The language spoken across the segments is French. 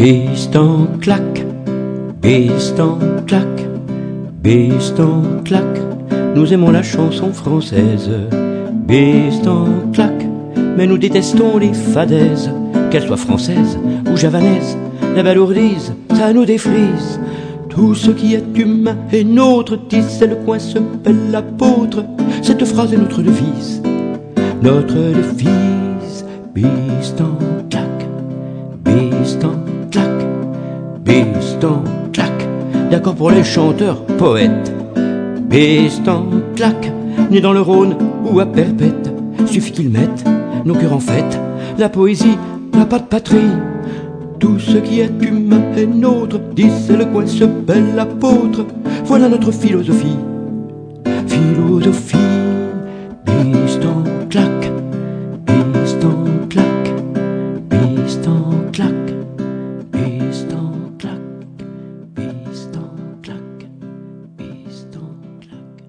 Bistan claque, bistan claque, bistan claque. Nous aimons la chanson française. Bistan claque, mais nous détestons les fadaises, qu'elles soient françaises ou javanaises. La balourdise, ça nous défrise. Tout ce qui est humain est nôtre, disait le coin se bel l'apôtre. Cette phrase est notre devise, notre devise. Bistan claque, bistan claque, bistan claque. D'accord pour les chanteurs, poètes. Bistan claque, né dans le Rhône ou à Perpète, suffit qu'ils mettent nos cœurs en fête. La poésie n'a pas de patrie. Tout ce qui est humain est nôtre, disait le coin ce bel apôtre. Voilà notre philosophie. Philosophie. Bistan claque, bistan claque, bistan claque, bistan claque, bistan claque, bistan claque.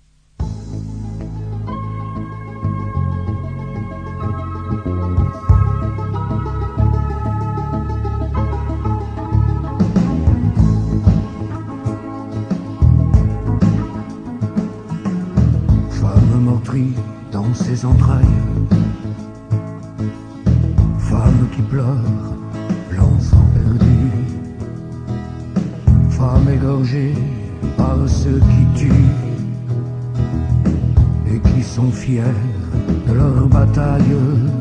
Dans ses entrailles, femme qui pleure l'enfant perdu, femme égorgée par ceux qui tuent et qui sont fiers de leur bataille,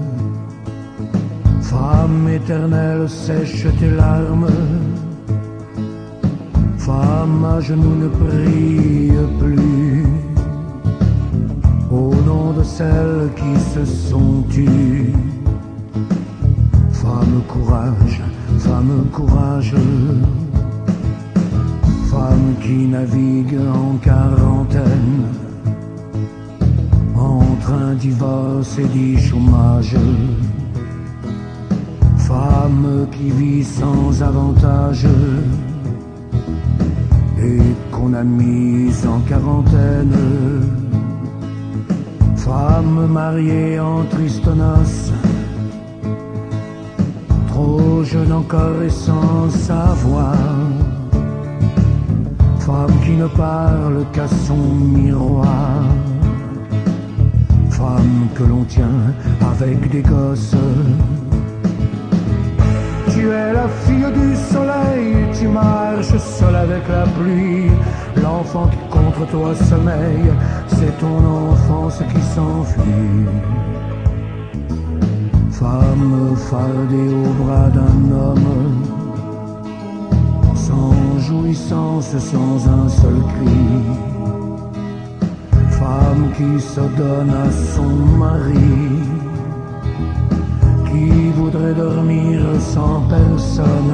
femme éternelle sèche tes larmes, femme à genoux ne prie plus, au nom de celles qui se sont tues. Femme courage, femme courage, femme qui navigue en quarantaine, entre un divorce et 10 chômages, femme qui vit sans avantage et qu'on a mise en quarantaine. Femme mariée en triste noces, trop jeune encore et sans savoir. Femme qui ne parle qu'à son miroir. Femme que l'on tient avec des gosses. Tu es la fille du soleil, tu marches seule avec la pluie. L'enfant qui contre toi sommeille, c'est ton enfance qui s'enfuit. Femme fardée au bras d'un homme, sans jouissance, sans un seul cri. Femme qui se donne à son mari, qui voudrait dormir sans personne.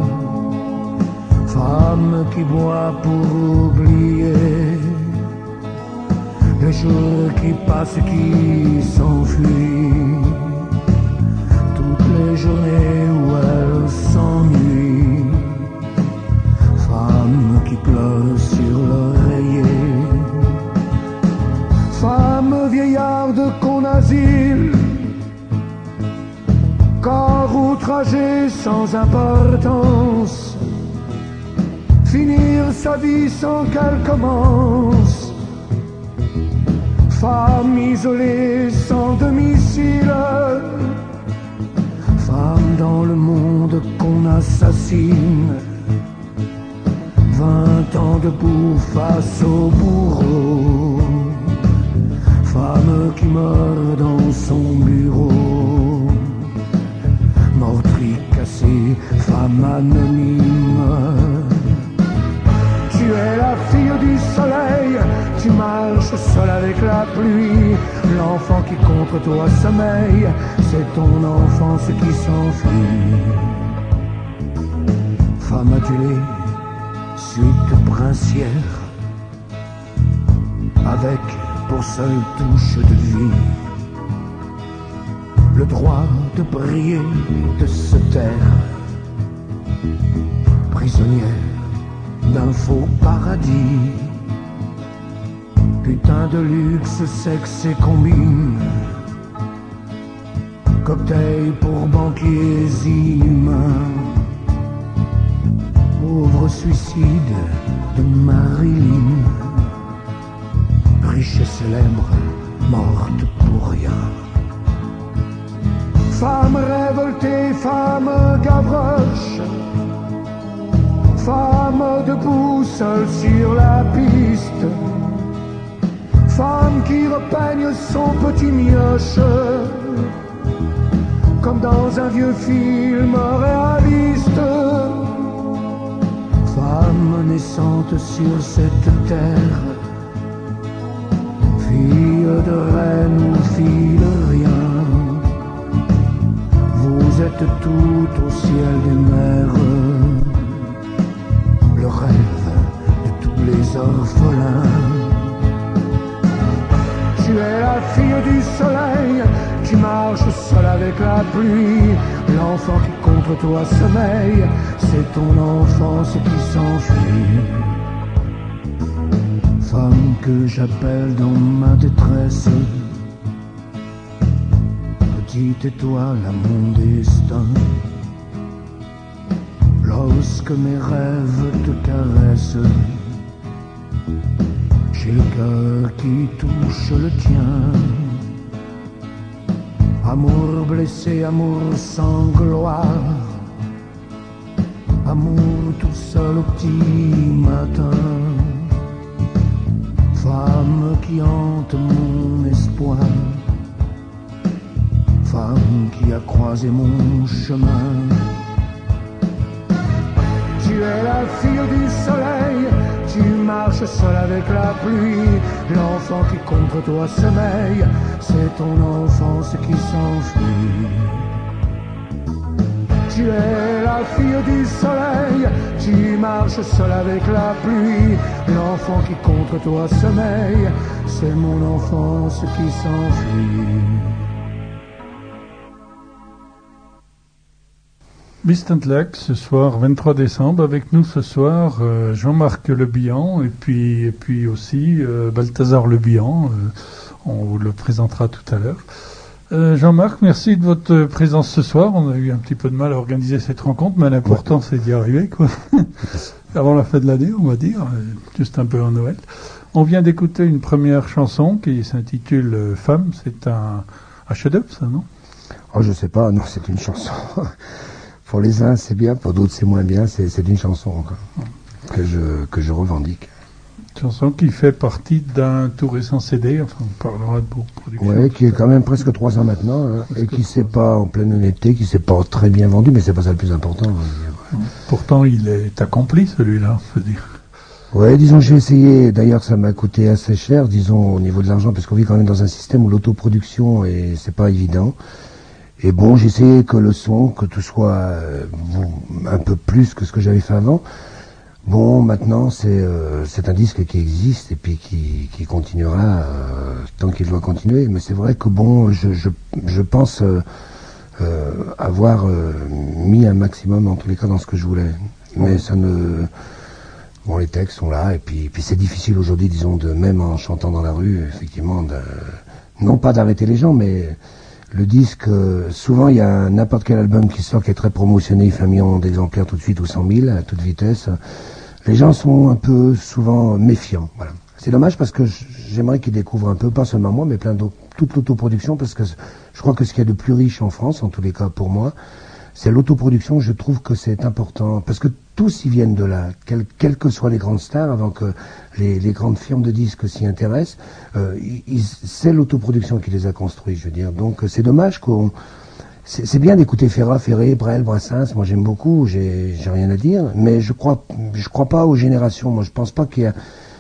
Femme qui boit pour oublier les jours qui passent, qui s'enfuient, toutes les journées où elle s'ennuie. Femme qui pleure sur l'oreiller. Femme vieillarde qu'on asile, corps outragé sans importance, finir sa vie sans qu'elle commence. Femme isolée sans domicile, femme dans le monde qu'on assassine. 20 ans debout face au bourreau. Femme qui meurt dans son bureau. Meurtrie cassée, femme anonyme. Tu es la fille du soleil, tu marches seule avec la pluie. L'enfant qui contre toi sommeille, c'est ton enfance qui s'enfuit. Femme adulée, suite princière, avec pour seule touche de vie le droit de briller, de se taire, prisonnière d'un faux paradis. Putain de luxe, sexe et combine, cocktail pour banquiers inhumains, pauvre suicide de Marilyn, riche et célèbre, morte pour rien. Femme révoltée, femme gavroche, femme debout seule sur la piste, femme qui repeigne son petit mioche, comme dans un vieux film réaliste. Femme naissante sur cette terre, fille de reine ou fille de rien, vous êtes toutes au ciel des mers, le rêve de tous les orphelins. Tu es la fille du soleil, tu marches seule avec la pluie. L'enfant qui contre toi sommeille, c'est ton enfance qui s'enfuit. Femme que j'appelle dans ma détresse, petite étoile à mon destin. Lorsque mes rêves te caressent, j'ai le cœur qui touche le tien. Amour blessé, amour sans gloire, amour tout seul au petit matin. Femme qui hante mon espoir, femme qui a croisé mon chemin. Tu es la fille du soleil, tu marches seul avec la pluie. L'enfant qui contre toi sommeille, c'est ton enfance qui s'enfuit. Tu es la fille du soleil, tu marches seul avec la pluie. L'enfant qui contre toi sommeille, c'est mon enfance qui s'enfuit. Distant Lake, ce soir, 23 décembre, avec nous ce soir, Jean-Marc Le Bihan et puis aussi Balthazar Le Bihan, on vous le présentera tout à l'heure. Jean-Marc, merci de votre présence ce soir. On a eu un petit peu de mal à organiser cette rencontre, mais l'important c'est d'y arriver, quoi. Avant la fin de l'année, on va dire, juste un peu en Noël. On vient d'écouter une première chanson qui s'intitule Femme. C'est un chef-d'œuvre, ça, non? Oh, je sais pas, non, c'est une chanson. Pour les uns, c'est bien, pour d'autres, c'est moins bien. C'est une chanson que je revendique. Chanson qui fait partie d'un tout récent CD, enfin on parlera de vos productions. Oui, qui est quand même presque 3 ans maintenant, hein, et qui s'est pas, en pleine honnêteté, qui s'est pas très bien vendu, mais c'est pas ça le plus important, on va dire. Pourtant, il est accompli, celui-là, je veux dire. Ouais, disons, j'ai essayé, d'ailleurs ça m'a coûté assez cher, disons, au niveau de l'argent, parce qu'on vit quand même dans un système où l'autoproduction, c'est pas évident. Et bon, j'ai essayé que le son, que tout soit un peu plus que ce que j'avais fait avant. Bon, maintenant, c'est un disque qui existe et puis qui continuera tant qu'il doit continuer. Mais c'est vrai que bon, je pense avoir mis un maximum, en tous les cas, dans ce que je voulais. Mais ça ne... Bon, les textes sont là, et puis c'est difficile aujourd'hui, disons, de même en chantant dans la rue, effectivement, non pas d'arrêter les gens, mais... Le disque, souvent il y a n'importe quel album qui sort qui est très promotionné, il fait 1 million d'exemplaires tout de suite ou 100 000 à toute vitesse. Les gens sont un peu souvent méfiants. Voilà. C'est dommage parce que j'aimerais qu'ils découvrent un peu, pas seulement moi, mais plein d'autres, toute l'autoproduction, parce que je crois que ce qu'il y a de plus riche en France, en tous les cas pour moi, c'est l'autoproduction. Je trouve que c'est important parce que tous y viennent de là, quelles que soient les grandes stars, avant que les grandes firmes de disques s'y intéressent. C'est l'autoproduction qui les a construits, je veux dire. Donc c'est dommage qu'on... C'est bien d'écouter Ferrat, Ferré, Brel, Brassens, moi j'aime beaucoup, j'ai rien à dire, mais je crois pas aux générations. Moi je pense pas qu'il y a...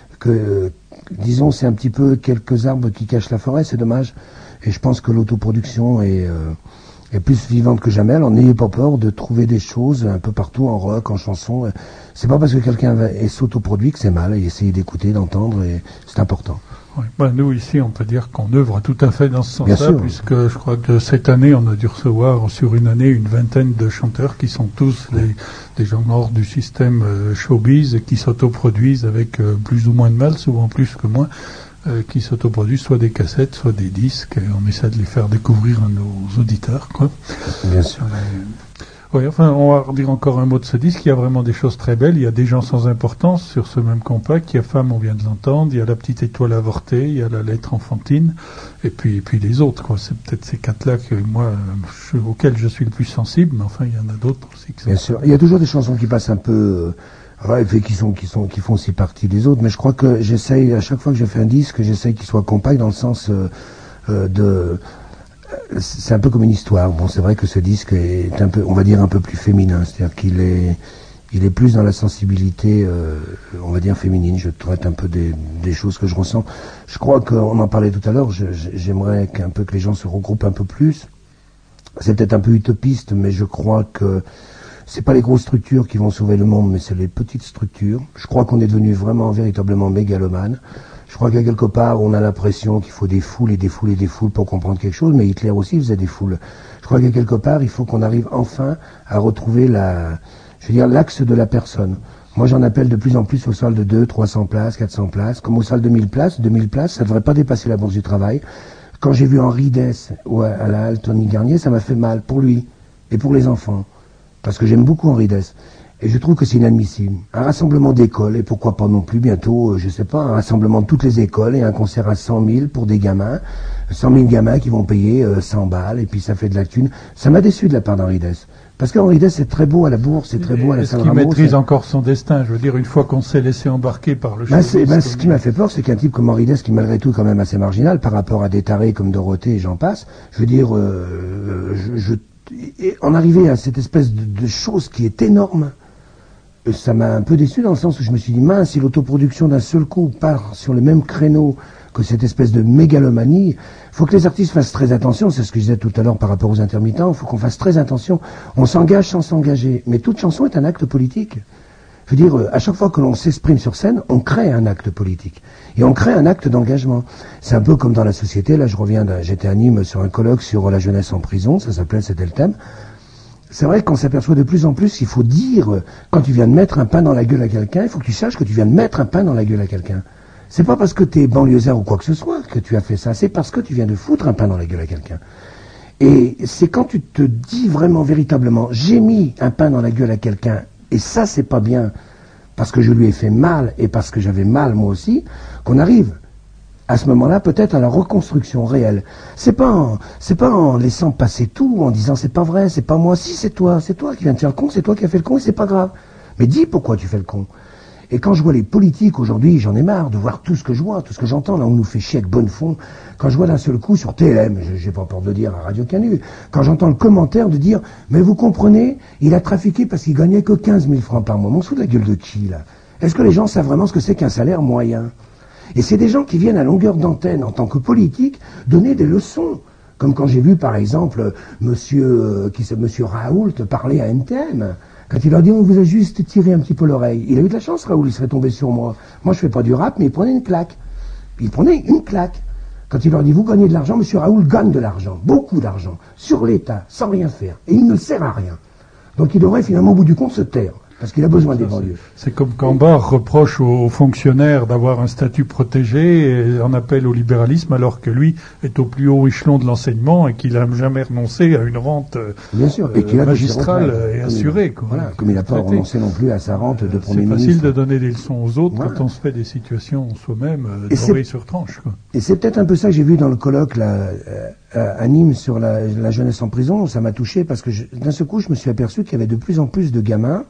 disons, c'est un petit peu quelques arbres qui cachent la forêt, c'est dommage. Et je pense que l'autoproduction est plus vivante que jamais. Alors n'ayez pas peur de trouver des choses un peu partout, en rock, en chanson. C'est pas parce que quelqu'un est s'autoproduit que c'est mal. Essayez d'écouter, d'entendre, et c'est important. Oui. Ben, nous ici, on peut dire qu'on œuvre tout à fait dans ce sens-là, puisque je crois que cette année, on a dû recevoir sur une année une vingtaine de chanteurs qui sont tous des gens hors du système showbiz et qui s'autoproduisent avec plus ou moins de mal, souvent plus que moins, qui s'autoproduisent soit des cassettes, soit des disques, et on essaie de les faire découvrir à nos auditeurs, quoi. Bien sûr. Oui, enfin, on va redire encore un mot de ce disque. Il y a vraiment des choses très belles. Il y a des gens sans importance sur ce même compact. Il y a Femme, on vient de l'entendre. Il y a La petite étoile avortée. Il y a La lettre enfantine. Et puis les autres, quoi. C'est peut-être ces quatre-là que moi, auxquels je suis le plus sensible. Mais enfin, il y en a d'autres aussi. Bien sûr. Il y a toujours des chansons qui passent un peu, et qui font aussi partie des autres. Mais je crois que j'essaye, à chaque fois que je fais un disque, j'essaye qu'il soit compact dans le sens c'est un peu comme une histoire. Bon, c'est vrai que ce disque est un peu, on va dire, un peu plus féminin. C'est-à-dire qu'il est plus dans la sensibilité, on va dire, féminine. Je traite un peu des choses que je ressens. Je crois qu'on en parlait tout à l'heure, j'aimerais que les gens se regroupent un peu plus. C'est peut-être un peu utopiste, mais je crois que c'est pas les grosses structures qui vont sauver le monde, mais c'est les petites structures. Je crois qu'on est devenu vraiment, véritablement mégalomane. Je crois qu'à quelque part, on a l'impression qu'il faut des foules et des foules et des foules pour comprendre quelque chose, mais Hitler aussi faisait des foules. Je crois qu'à quelque part, il faut qu'on arrive enfin à retrouver l'axe de la personne. Moi, j'en appelle de plus en plus aux salles de 200, 300 places, 400 places, comme aux salles de 1000 places. 2000 places, ça ne devrait pas dépasser la Bourse du Travail. Quand j'ai vu Henri Dess à la halle Tony Garnier, ça m'a fait mal pour lui et pour les enfants. Parce que j'aime beaucoup Henri Dess. Et je trouve que c'est inadmissible. Un rassemblement d'écoles, et pourquoi pas non plus bientôt, je sais pas, un rassemblement de toutes les écoles et un concert à 100 000 pour des gamins, 100 000 gamins qui vont payer 100 balles, et puis ça fait de la thune. Ça m'a déçu de la part d'Henri Dess. Parce qu'Henri Dess, c'est très beau à la Bourse, c'est très beau à la Salle Rameau. Est-ce qu'il maîtrise encore son destin? Je veux dire, une fois qu'on s'est laissé embarquer par le ce qui m'a fait peur, c'est qu'un type comme Henri Dess, qui malgré tout est quand même assez marginal par rapport à des tarés comme Dorothée et j'en passe, je veux dire, en arriver à cette espèce de chose qui est énorme, ça m'a un peu déçu dans le sens où je me suis dit, mince, si l'autoproduction d'un seul coup part sur le même créneau que cette espèce de mégalomanie, il faut que les artistes fassent très attention, c'est ce que je disais tout à l'heure par rapport aux intermittents, il faut qu'on fasse très attention. On s'engage sans s'engager, mais toute chanson est un acte politique. Je veux dire, à chaque fois que l'on s'exprime sur scène, on crée un acte politique. Et on crée un acte d'engagement. C'est un peu comme dans la société, là j'étais à Nîmes sur un colloque sur la jeunesse en prison, c'était le thème. C'est vrai qu'on s'aperçoit de plus en plus qu'il faut dire, quand tu viens de mettre un pain dans la gueule à quelqu'un, il faut que tu saches que tu viens de mettre un pain dans la gueule à quelqu'un. C'est pas parce que t'es banlieusard ou quoi que ce soit que tu as fait ça, c'est parce que tu viens de foutre un pain dans la gueule à quelqu'un. Et c'est quand tu te dis vraiment, véritablement, j'ai mis un pain dans la gueule à quelqu'un, et ça c'est pas bien, parce que je lui ai fait mal, et parce que j'avais mal moi aussi, qu'on arrive à ce moment-là, peut-être à la reconstruction réelle. C'est pas en laissant passer tout, en disant c'est pas vrai, c'est pas moi, si c'est toi qui viens de faire le con, c'est toi qui as fait le con et c'est pas grave. Mais dis pourquoi tu fais le con. Et quand je vois les politiques aujourd'hui, j'en ai marre de voir tout ce que je vois, tout ce que j'entends, là on nous fait chier avec Bonnefond. Quand je vois d'un seul coup sur TLM, j'ai pas peur de dire à Radio Canu, quand j'entends le commentaire de dire, mais vous comprenez, il a trafiqué parce qu'il gagnait que 15 000 francs par mois. On se fout de la gueule de qui, là? Est-ce que les gens savent vraiment ce que c'est qu'un salaire moyen? Et c'est des gens qui viennent à longueur d'antenne, en tant que politique, donner des leçons. Comme quand j'ai vu, par exemple, monsieur Raoult parler à NTM. Quand il leur dit, on vous a juste tiré un petit peu l'oreille. Il a eu de la chance, Raoult, il serait tombé sur moi. Moi, je fais pas du rap, mais il prenait une claque. Il prenait une claque. Quand il leur dit, vous gagnez de l'argent, monsieur Raoult gagne de l'argent. Beaucoup d'argent. Sur l'État, sans rien faire. Et il ne sert à rien. Donc il devrait finalement, au bout du compte, se taire. Parce qu'il a besoin des banlieues. C'est comme quand Barre reproche aux fonctionnaires d'avoir un statut protégé et en appelle au libéralisme alors que lui est au plus haut échelon de l'enseignement et qu'il n'a jamais renoncé à une rente bien sûr, et qu'il a magistrale et assurée. Voilà, comme il n'a pas renoncé non plus à sa rente de Premier ministre. C'est facile de donner des leçons aux autres quand on se fait des situations soi-même dorées sur tranche. Quoi. Et c'est peut-être un peu ça que j'ai vu dans le colloque là, à Nîmes sur la jeunesse en prison. Ça m'a touché parce que d'un seul coup je me suis aperçu qu'il y avait de plus en plus de gamins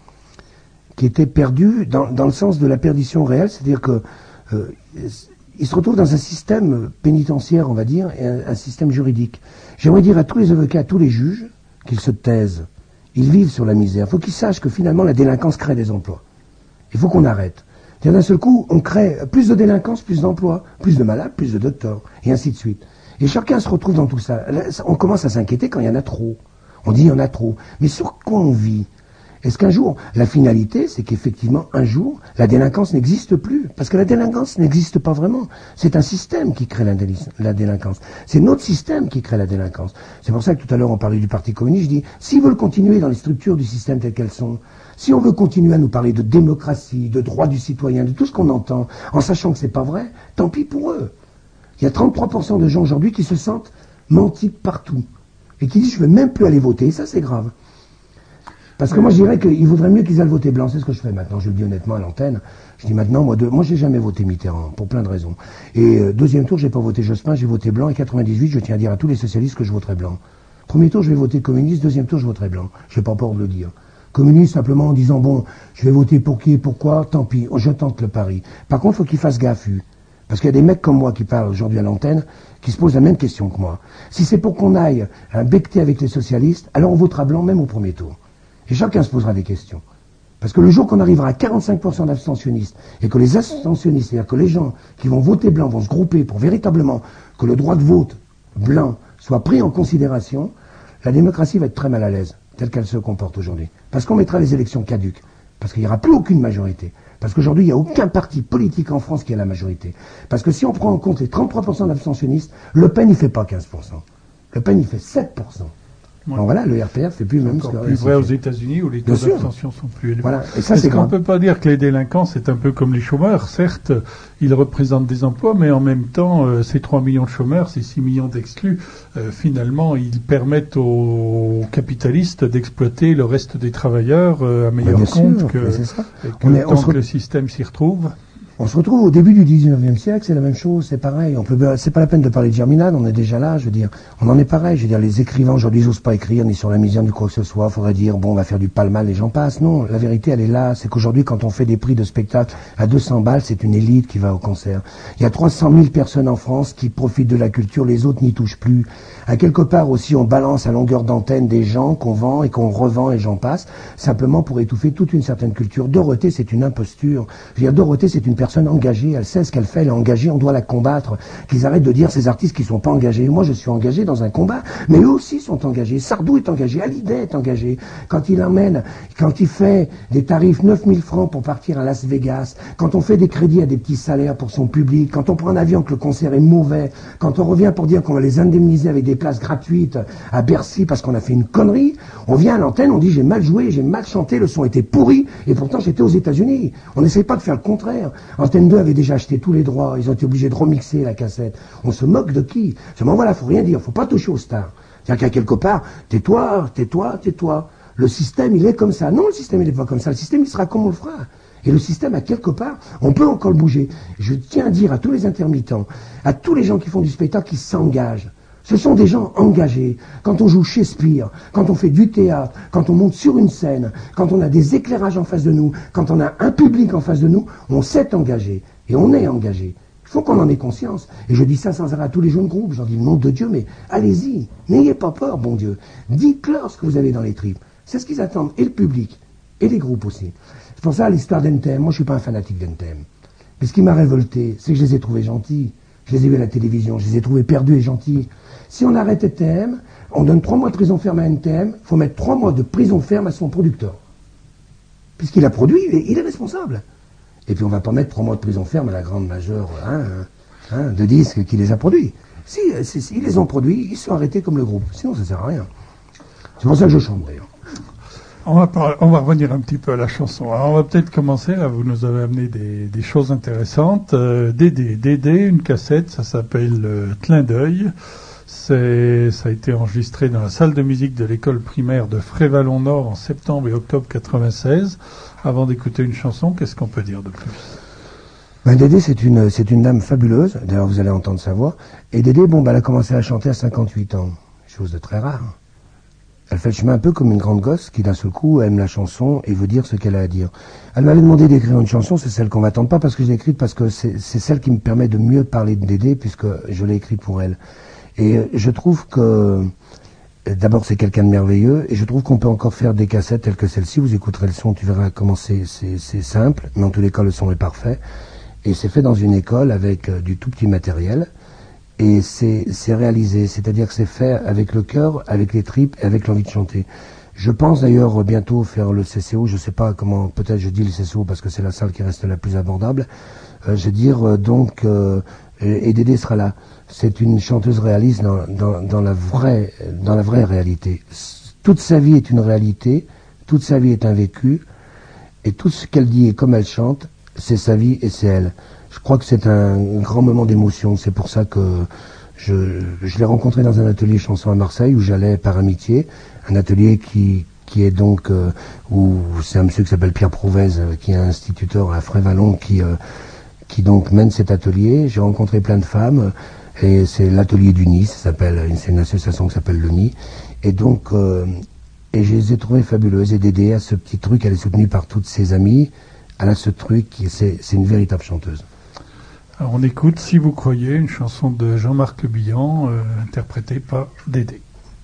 qui étaient perdus dans le sens de la perdition réelle, c'est-à-dire que ils se retrouvent dans un système pénitentiaire, on va dire, et un système juridique. J'aimerais dire à tous les avocats, à tous les juges, qu'ils se taisent. Ils vivent sur la misère. Il faut qu'ils sachent que finalement la délinquance crée des emplois. Il faut qu'on arrête. D'un seul coup, on crée plus de délinquance, plus d'emplois, plus de malades, plus de docteurs, et ainsi de suite. Et chacun se retrouve dans tout ça. Là, on commence à s'inquiéter quand il y en a trop. On dit il y en a trop. Mais sur quoi on vit ? Est-ce qu'un jour, la finalité, c'est qu'effectivement, un jour, la délinquance n'existe plus? Parce que la délinquance n'existe pas vraiment. C'est un système qui crée la délinquance. C'est notre système qui crée la délinquance. C'est pour ça que tout à l'heure, on parlait du Parti communiste. Je dis, s'ils veulent continuer dans les structures du système telles qu'elles sont, si on veut continuer à nous parler de démocratie, de droits du citoyen, de tout ce qu'on entend, en sachant que c'est pas vrai, tant pis pour eux. Il y a 33% de gens aujourd'hui qui se sentent mentis partout. Et qui disent, je ne veux même plus aller voter. Et ça, c'est grave. Parce que moi, je dirais qu'il vaudrait mieux qu'ils aillent voter blanc. C'est ce que je fais maintenant. Je le dis honnêtement à l'antenne. Je dis maintenant, moi, j'ai jamais voté Mitterrand, pour plein de raisons. Et deuxième tour, j'ai pas voté Jospin, j'ai voté blanc. Et 98, je tiens à dire à tous les socialistes que je voterai blanc. Premier tour, je vais voter communiste. Deuxième tour, je voterai blanc. Je n'ai pas peur de le dire. Communiste, simplement en disant, bon, je vais voter pour qui et pourquoi, tant pis, je tente le pari. Par contre, il faut qu'ils fassent gaffe. Parce qu'il y a des mecs comme moi qui parlent aujourd'hui à l'antenne, qui se posent la même question que moi. Si c'est pour qu'on aille becqueter avec les socialistes, alors on votera blanc même au premier tour. Et chacun se posera des questions. Parce que le jour qu'on arrivera à 45% d'abstentionnistes, et que les abstentionnistes, c'est-à-dire que les gens qui vont voter blanc vont se grouper pour véritablement que le droit de vote blanc soit pris en considération, la démocratie va être très mal à l'aise, telle qu'elle se comporte aujourd'hui. Parce qu'on mettra les élections caduques. Parce qu'il n'y aura plus aucune majorité. Parce qu'aujourd'hui, il n'y a aucun parti politique en France qui a la majorité. Parce que si on prend en compte les 33% d'abstentionnistes, Le Pen, il ne fait pas 15%. Le Pen, il fait 7%. Ouais. Donc voilà, le RPR fait plus même ce que... C'est plus vrai aux États-Unis où les taux d'abstention sont plus élevés. Voilà. Et ça, est-ce qu'on ne peut pas dire que les délinquants, c'est un peu comme les chômeurs? Certes, ils représentent des emplois, mais en même temps, ces 3 millions de chômeurs, ces 6 millions d'exclus, finalement, ils permettent aux capitalistes d'exploiter le reste des travailleurs à meilleur compte que tant que le système s'y retrouve. On se retrouve au début du 19e siècle, c'est la même chose, c'est pareil. C'est pas la peine de parler de Germinal, on est déjà là, je veux dire. On en est pareil, je veux dire, les écrivains aujourd'hui n'osent pas écrire, ni sur la misère, ni quoi que ce soit. Faudrait dire, bon, on va faire du pal-mal, et j'en passe. Non, la vérité, elle est là. C'est qu'aujourd'hui, quand on fait des prix de spectacle à 200 balles, c'est une élite qui va au concert. Il y a 300 000 personnes en France qui profitent de la culture, les autres n'y touchent plus. À quelque part aussi, on balance à longueur d'antenne des gens qu'on vend et qu'on revend, et j'en passe, simplement pour étouffer toute une certaine culture. Dorothée, c'est une imposture. Je veux dire, Dorothée, c'est une personne engagée, elle sait ce qu'elle fait, elle est engagée, on doit la combattre. Qu'ils arrêtent de dire ces artistes qui sont pas engagés. Moi, je suis engagé dans un combat, mais eux aussi sont engagés. Sardou est engagé, Hallyday est engagé. Quand il fait des tarifs 9000 francs pour partir à Las Vegas, quand on fait des crédits à des petits salaires pour son public, quand on prend un avion que le concert est mauvais, quand on revient pour dire qu'on va les indemniser avec des places gratuites à Bercy parce qu'on a fait une connerie, on vient à l'antenne, on dit j'ai mal joué, j'ai mal chanté, le son était pourri, et pourtant j'étais aux États-Unis. On n'essaye pas de faire le contraire. Antenne 2 avait déjà acheté tous les droits, ils ont été obligés de remixer la cassette. On se moque de qui? Seulement voilà, faut rien dire, faut pas toucher aux stars. C'est-à-dire qu'à quelque part, tais-toi. Le système, il est comme ça. Non, le système, il n'est pas comme ça. Le système, il sera comme on le fera. Et le système, à quelque part, on peut encore le bouger. Je tiens à dire à tous les intermittents, à tous les gens qui font du spectacle, qui s'engagent. Ce sont des gens engagés. Quand on joue Shakespeare, quand on fait du théâtre, quand on monte sur une scène, quand on a des éclairages en face de nous, quand on a un public en face de nous, on s'est engagé. Et on est engagé. Il faut qu'on en ait conscience. Et je dis ça sans arrêt à tous les jeunes groupes. Je leur dis, nom de Dieu, mais allez-y. N'ayez pas peur, bon Dieu. Dites-leur ce que vous avez dans les tripes. C'est ce qu'ils attendent. Et le public. Et les groupes aussi. C'est pour ça l'histoire d'NTM. Moi, je suis pas un fanatique d'NTM. Mais ce qui m'a révolté, c'est que je les ai trouvés gentils. Je les ai vus à la télévision. Je les ai trouvés perdus et gentils. Si on arrête NTM, on donne 3 mois de prison ferme à NTM, il faut mettre 3 mois de prison ferme à son producteur. Puisqu'il a produit, il est responsable. Et puis on ne va pas mettre 3 mois de prison ferme à la grande majeure de disques qui les a produits. Si ils les ont produits, ils sont arrêtés comme le groupe. Sinon ça ne sert à rien. C'est pour ça que je chante d'ailleurs. On va revenir un petit peu à la chanson. Alors on va peut-être commencer, là, vous nous avez amené des choses intéressantes. Dédé, une cassette, ça s'appelle Clin d'œil. Ça a été enregistré dans la salle de musique de l'école primaire de Frévalon-Nord en septembre et octobre 96. Avant d'écouter une chanson, qu'est-ce qu'on peut dire de plus? Dédé, c'est une dame fabuleuse. D'ailleurs, vous allez entendre sa voix. Et Dédé, elle a commencé à chanter à 58 ans. Chose de très rare. Elle fait le chemin un peu comme une grande gosse qui, d'un seul coup, aime la chanson et veut dire ce qu'elle a à dire. Elle m'avait demandé d'écrire une chanson, c'est celle qu'on m'attend pas parce que je l'ai écrite, parce que c'est celle qui me permet de mieux parler de Dédé, puisque je l'ai écrite pour elle. Et je trouve que, d'abord, c'est quelqu'un de merveilleux, et je trouve qu'on peut encore faire des cassettes telles que celle-ci. Vous écouterez le son, tu verras comment c'est simple, mais en tous les cas, le son est parfait. Et c'est fait dans une école avec du tout petit matériel, et c'est réalisé, c'est-à-dire que c'est fait avec le cœur, avec les tripes, et avec l'envie de chanter. Je pense d'ailleurs bientôt faire le CCO, je sais pas comment, peut-être je dis le CCO parce que c'est la salle qui reste la plus abordable. Je veux dire, et Dédé sera là. C'est une chanteuse réaliste dans la vraie réalité. Toute sa vie est une réalité, toute sa vie est un vécu, et tout ce qu'elle dit et comme elle chante, c'est sa vie et c'est elle. Je crois que c'est un grand moment d'émotion, c'est pour ça que je l'ai rencontrée dans un atelier chanson à Marseille où j'allais par amitié, un atelier qui qui est donc où c'est un monsieur qui s'appelle Pierre Prouvez, qui est instituteur à Frévalon, qui donc mène cet atelier. J'ai rencontré plein de femmes, et c'est l'atelier du Nid, c'est une association qui s'appelle le Nid, et donc et je les ai trouvées fabuleuses, et d'aider à ce petit truc. Elle est soutenue par toutes ses amies. Elle a ce truc, c'est une véritable chanteuse. Alors on écoute Si vous croyez, une chanson de Jean-Marc Le Bihan, interprétée par Dédé.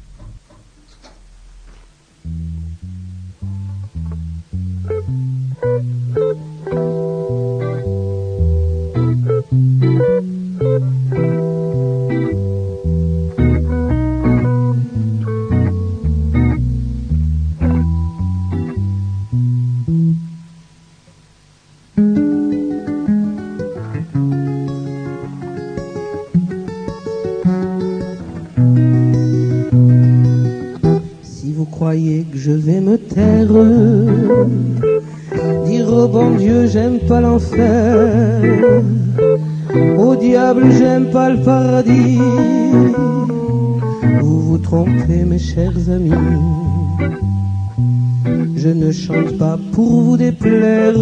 Croyez que je vais me taire, dire au bon Dieu j'aime pas l'enfer, au diable j'aime pas le paradis. Vous vous trompez mes chers amis, je ne chante pas pour vous déplaire,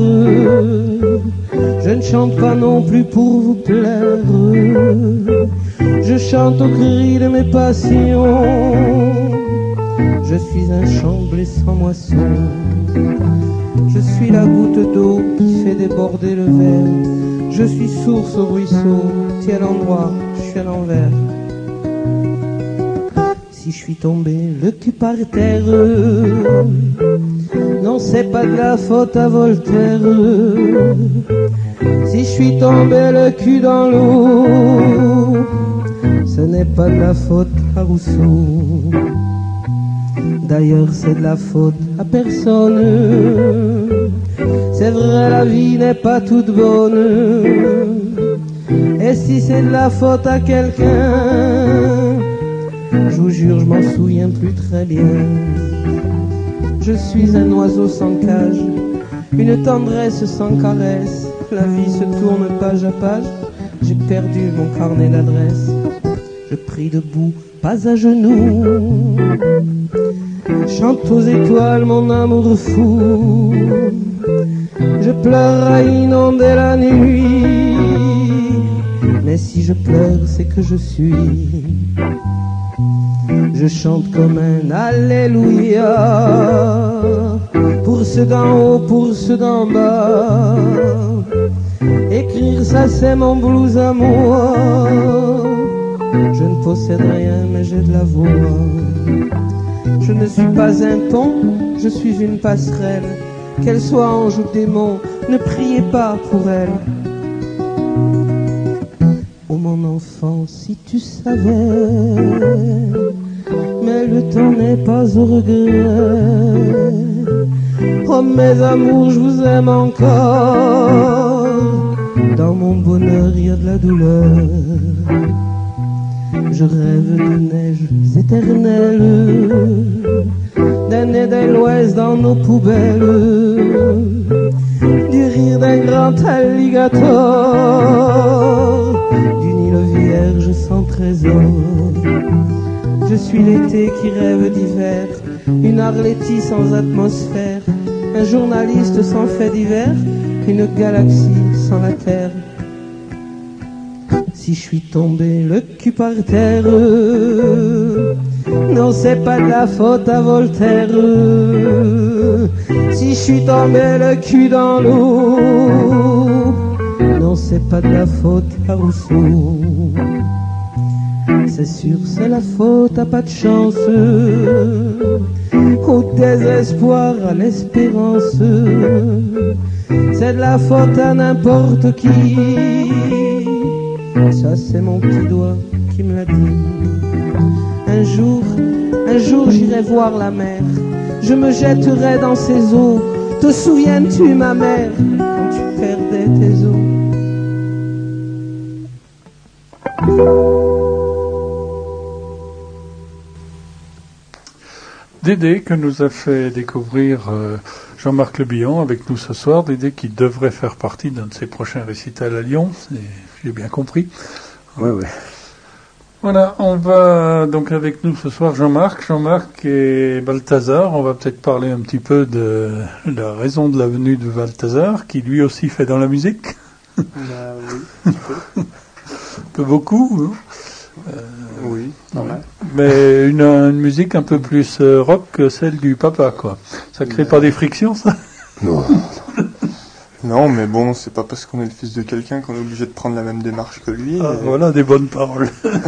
je ne chante pas non plus pour vous plaire, je chante au cri de mes passions. Je suis un champ sans moisson, je suis la goutte d'eau qui fait déborder le verre, je suis source au ruisseau, tiens l'endroit, je suis à l'envers. Si je suis tombé le cul par terre, non c'est pas de la faute à Voltaire. Si je suis tombé le cul dans l'eau, ce n'est pas de la faute à Rousseau. D'ailleurs c'est de la faute à personne, c'est vrai la vie n'est pas toute bonne, et si c'est de la faute à quelqu'un, je vous jure je m'en souviens plus très bien. Je suis un oiseau sans cage, une tendresse sans caresse, la vie se tourne page à page, j'ai perdu mon carnet d'adresse, je prie debout, pas à genoux, chante aux étoiles mon amour fou, je pleure à inonder la nuit, mais si je pleure c'est que je suis, je chante comme un alléluia, pour ceux d'en haut, pour ceux d'en bas, écrire ça c'est mon blues à moi, je ne possède rien mais j'ai de la voix. Je ne suis pas un pont, je suis une passerelle. Qu'elle soit ange ou démon, ne priez pas pour elle. Oh mon enfant, si tu savais, mais le temps n'est pas au regret. Oh mes amours, je vous aime encore. Dans mon bonheur, il y a de la douleur. Je rêve de neige éternelle, d'un nez de l'ouest dans nos poubelles, du rire d'un grand alligator, d'une île vierge sans trésor. Je suis l'été qui rêve d'hiver, une Arletty sans atmosphère, un journaliste sans fait divers, une galaxie sans la terre. Si je suis tombé le cul par terre, non c'est pas de la faute à Voltaire. Si je suis tombé le cul dans l'eau, non c'est pas de la faute à Rousseau. C'est sûr c'est la faute à pas de chance, au désespoir à l'espérance, c'est de la faute à n'importe qui. Ça c'est mon petit doigt qui me l'a dit. Un jour j'irai voir la mer, je me jetterai dans ses eaux. Te souviens-tu ma mère, quand tu perdais tes os? Dédé que nous a fait découvrir Jean-Marc Le Bihan avec nous ce soir. Dédé qui devrait faire partie d'un de ses prochains récitals à Lyon, j'ai bien compris. Ouais. Voilà, on va donc avec nous ce soir Jean-Marc et Balthazar. On va peut-être parler un petit peu de la raison de la venue de Balthazar, qui lui aussi fait dans la musique. Oui, un peu. Un peu beaucoup, hein. Oui, pas mal. Mais une musique un peu plus rock que celle du papa, quoi. Ça crée pas des frictions, ça? Non. Non, mais bon, c'est pas parce qu'on est le fils de quelqu'un qu'on est obligé de prendre la même démarche que lui. Ah, voilà des bonnes paroles.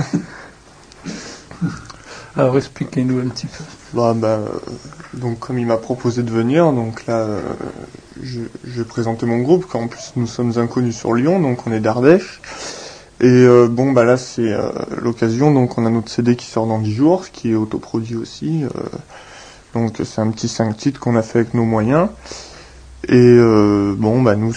Alors expliquez-nous un petit peu. Donc comme il m'a proposé de venir, donc là, je vais présenter mon groupe, car en plus nous sommes inconnus sur Lyon, donc on est d'Ardèche. Et là c'est l'occasion, donc on a notre CD qui sort dans 10 jours, qui est autoproduit aussi. Donc c'est un petit 5 titres qu'on a fait avec nos moyens. Et nous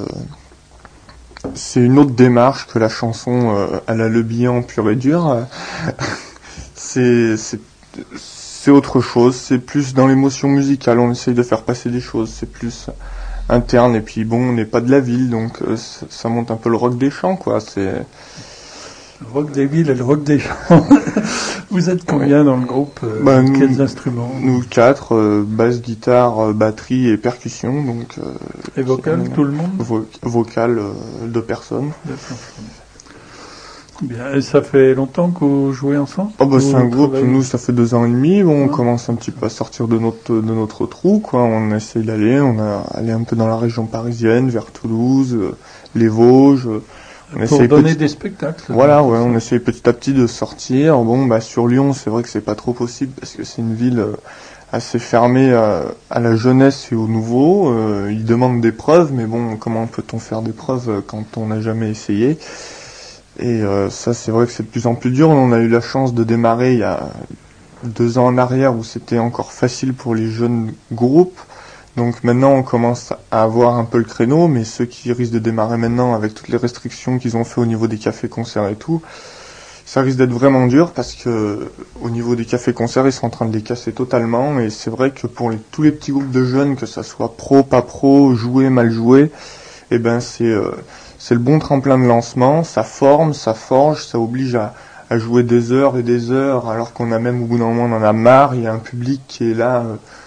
c'est une autre démarche que la chanson à la Le Bihan pure et dure. c'est autre chose, c'est plus dans l'émotion musicale, on essaye de faire passer des choses, c'est plus interne, et puis bon, on n'est pas de la ville, donc ça monte un peu le rock des champs, quoi. C'est le rock des villes et le rock des champs. Vous êtes combien dans le groupe? Quels instruments? Nous 4, basse, guitare, batterie et percussion, donc... et vocal, tout le monde? Vocal, 2 personnes. Bien, et ça fait longtemps que vous jouez ensemble? C'est un groupe, nous ça fait 2 ans et demi, on commence un petit peu à sortir de notre trou, quoi. On essaye d'aller, on a allé un peu dans la région parisienne, vers Toulouse, les Vosges. Pour donner des spectacles. Voilà, ouais, on essaye petit à petit de sortir. Sur Lyon, c'est vrai que c'est pas trop possible parce que c'est une ville assez fermée à la jeunesse et aux nouveaux. Ils demandent des preuves, mais bon, comment peut-on faire des preuves quand on n'a jamais essayé? Et ça, c'est vrai que c'est de plus en plus dur. On a eu la chance de démarrer il y a 2 ans en arrière où c'était encore facile pour les jeunes groupes. Donc maintenant, on commence à avoir un peu le créneau, mais ceux qui risquent de démarrer maintenant avec toutes les restrictions qu'ils ont fait au niveau des cafés-concerts et tout, ça risque d'être vraiment dur parce que au niveau des cafés-concerts, ils sont en train de les casser totalement. Et c'est vrai que pour tous les petits groupes de jeunes, que ça soit pro, pas pro, joué, mal joué, c'est le bon tremplin de lancement. Ça forme, ça forge, ça oblige à jouer des heures et des heures, alors qu'on a même au bout d'un moment, on en a marre. Il y a un public qui est là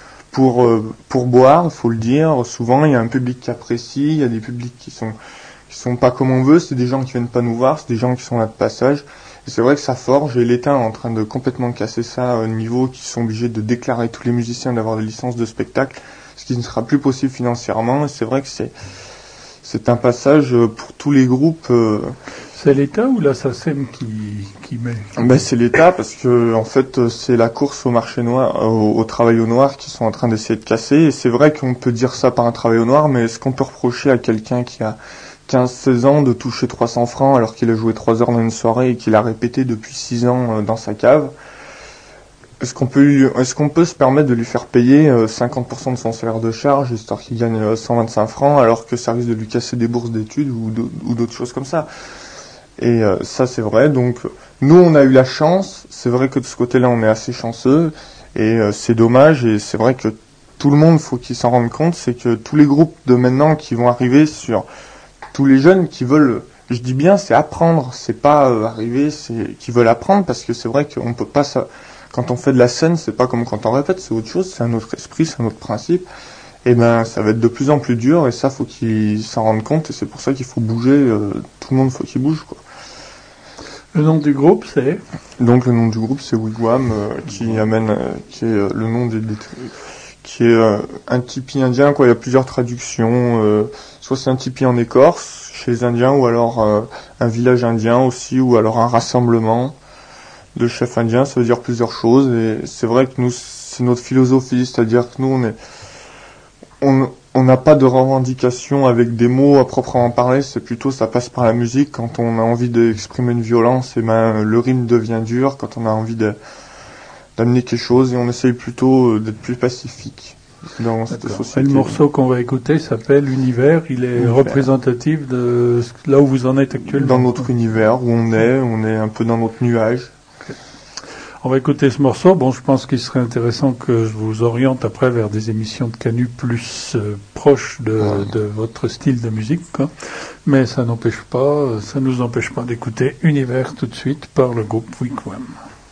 pour boire, il faut le dire. Souvent, il y a un public qui apprécie, il y a des publics qui sont pas comme on veut, c'est des gens qui viennent pas nous voir, c'est des gens qui sont là de passage. Et c'est vrai que ça forge, et l'État est en train de complètement casser ça au niveau qu'ils sont obligés de déclarer tous les musiciens d'avoir des licences de spectacle, ce qui ne sera plus possible financièrement. Et c'est vrai que c'est un passage pour tous les groupes. C'est l'État ou la SACEM qui met? C'est l'État parce que en fait c'est la course au marché noir, au travail au noir qui sont en train d'essayer de casser. Et c'est vrai qu'on peut dire ça par un travail au noir, mais est-ce qu'on peut reprocher à quelqu'un qui a 15-16 ans de toucher 300 francs alors qu'il a joué 3 heures dans une soirée et qu'il a répété depuis 6 ans dans sa cave? Est-ce qu'on peut se permettre de lui faire payer 50% de son salaire de charge histoire qu'il gagne 125 francs alors que ça risque de lui casser des bourses d'études ou d'autres choses comme ça? Et ça c'est vrai, donc nous on a eu la chance, c'est vrai que de ce côté-là on est assez chanceux, et c'est dommage, et c'est vrai que tout le monde faut qu'il s'en rende compte, c'est que tous les groupes de maintenant qui vont arriver sur tous les jeunes qui veulent, je dis bien c'est apprendre, c'est pas arriver, c'est qui veulent apprendre, parce que c'est vrai qu'on peut pas ça, quand on fait de la scène c'est pas comme quand on répète, c'est autre chose, c'est un autre esprit, c'est un autre principe. Et ça va être de plus en plus dur, et ça faut qu'ils s'en rendent compte, et c'est pour ça qu'il faut bouger, tout le monde faut qu'il bouge, quoi. Le nom du groupe c'est? Donc le nom du groupe c'est Wigwam, qui est le nom qui est un tipi indien, quoi. Il y a plusieurs traductions, soit c'est un tipi en Écorce chez les Indiens, ou alors un village indien aussi, ou alors un rassemblement de chefs indiens. Ça veut dire plusieurs choses, et c'est vrai que nous c'est notre philosophie, c'est-à-dire que nous on n'a pas de revendication avec des mots à proprement parler, c'est plutôt ça passe par la musique. Quand on a envie d'exprimer une violence, le rime devient dur. Quand on a envie d'amener quelque chose, et on essaye plutôt d'être plus pacifique dans cette société. Et le morceau qu'on va écouter s'appelle Univers, il est représentatif de là où vous en êtes actuellement. Dans notre univers, où on est un peu dans notre nuage. Okay. On va écouter ce morceau. Bon, je pense qu'il serait intéressant que je vous oriente après vers des émissions de Canu plus proches de votre style de musique, quoi. Mais ça nous empêche pas d'écouter Univers tout de suite par le groupe Wigwam.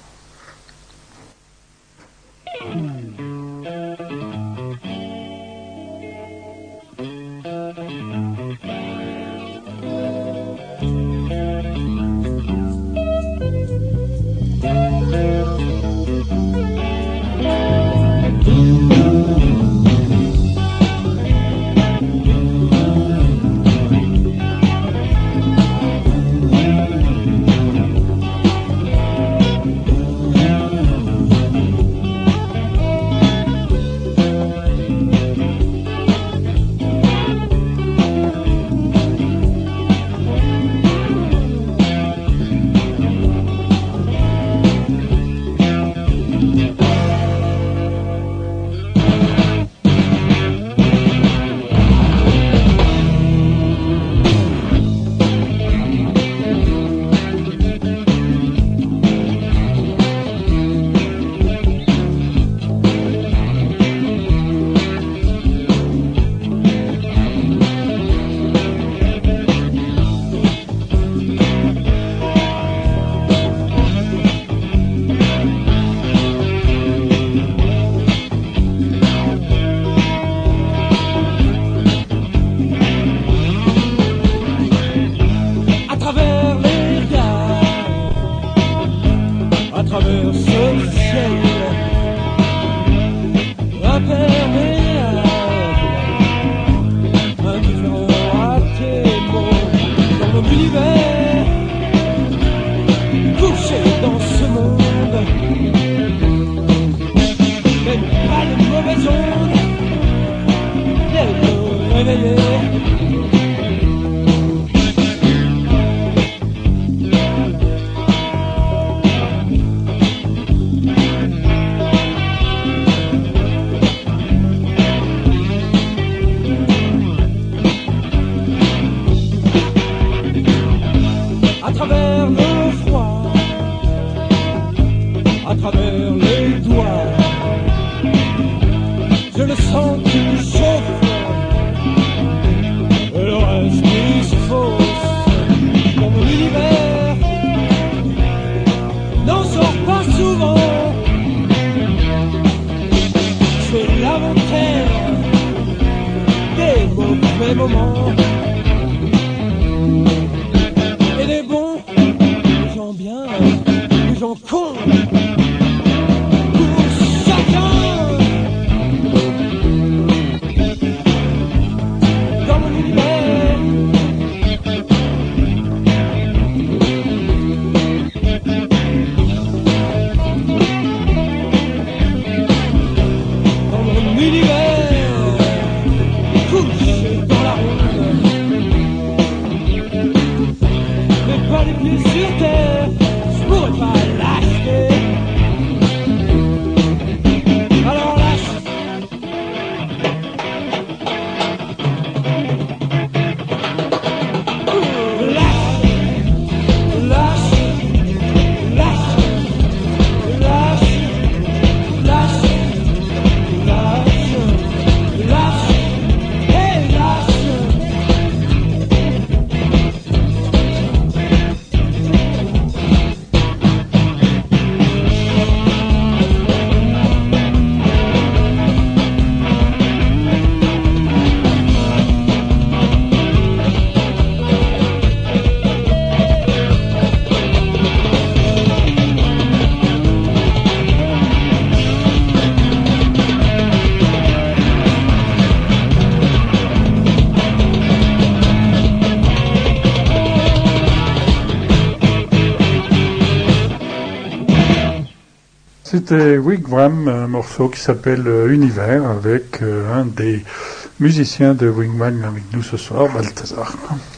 C'était Wigwam, un morceau qui s'appelle Univers, avec un des musiciens de Wigwam avec nous ce soir, Balthazar.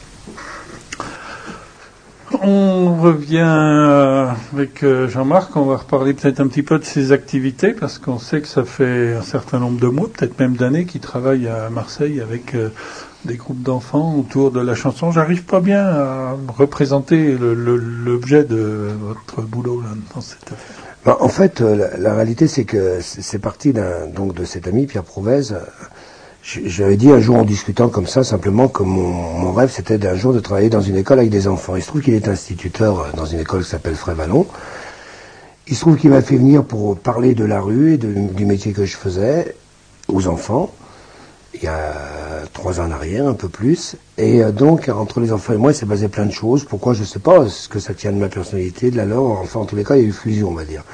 On revient avec Jean-Marc, on va reparler peut-être un petit peu de ses activités, parce qu'on sait que ça fait un certain nombre de mois, peut-être même d'années, qu'il travaille à Marseille avec des groupes d'enfants autour de la chanson. J'arrive pas bien à représenter l'objet de votre boulot là, dans cette affaire. Ben, en fait, la réalité, c'est que c'est parti donc de cet ami, Pierre Prouvez. J'avais dit un jour en discutant comme ça, simplement que mon rêve, c'était d'un jour de travailler dans une école avec des enfants. Il se trouve qu'il est instituteur dans une école qui s'appelle Frévalon. Il se trouve qu'il m'a fait venir pour parler de la rue et du métier que je faisais aux enfants, il y a 3 ans en arrière, un peu plus. Et donc, entre les enfants et moi, il s'est passé plein de choses. Pourquoi, je sais pas, est-ce que ça tient de ma personnalité, de la leur, enfin, en tous les cas, il y a eu fusion, on va dire.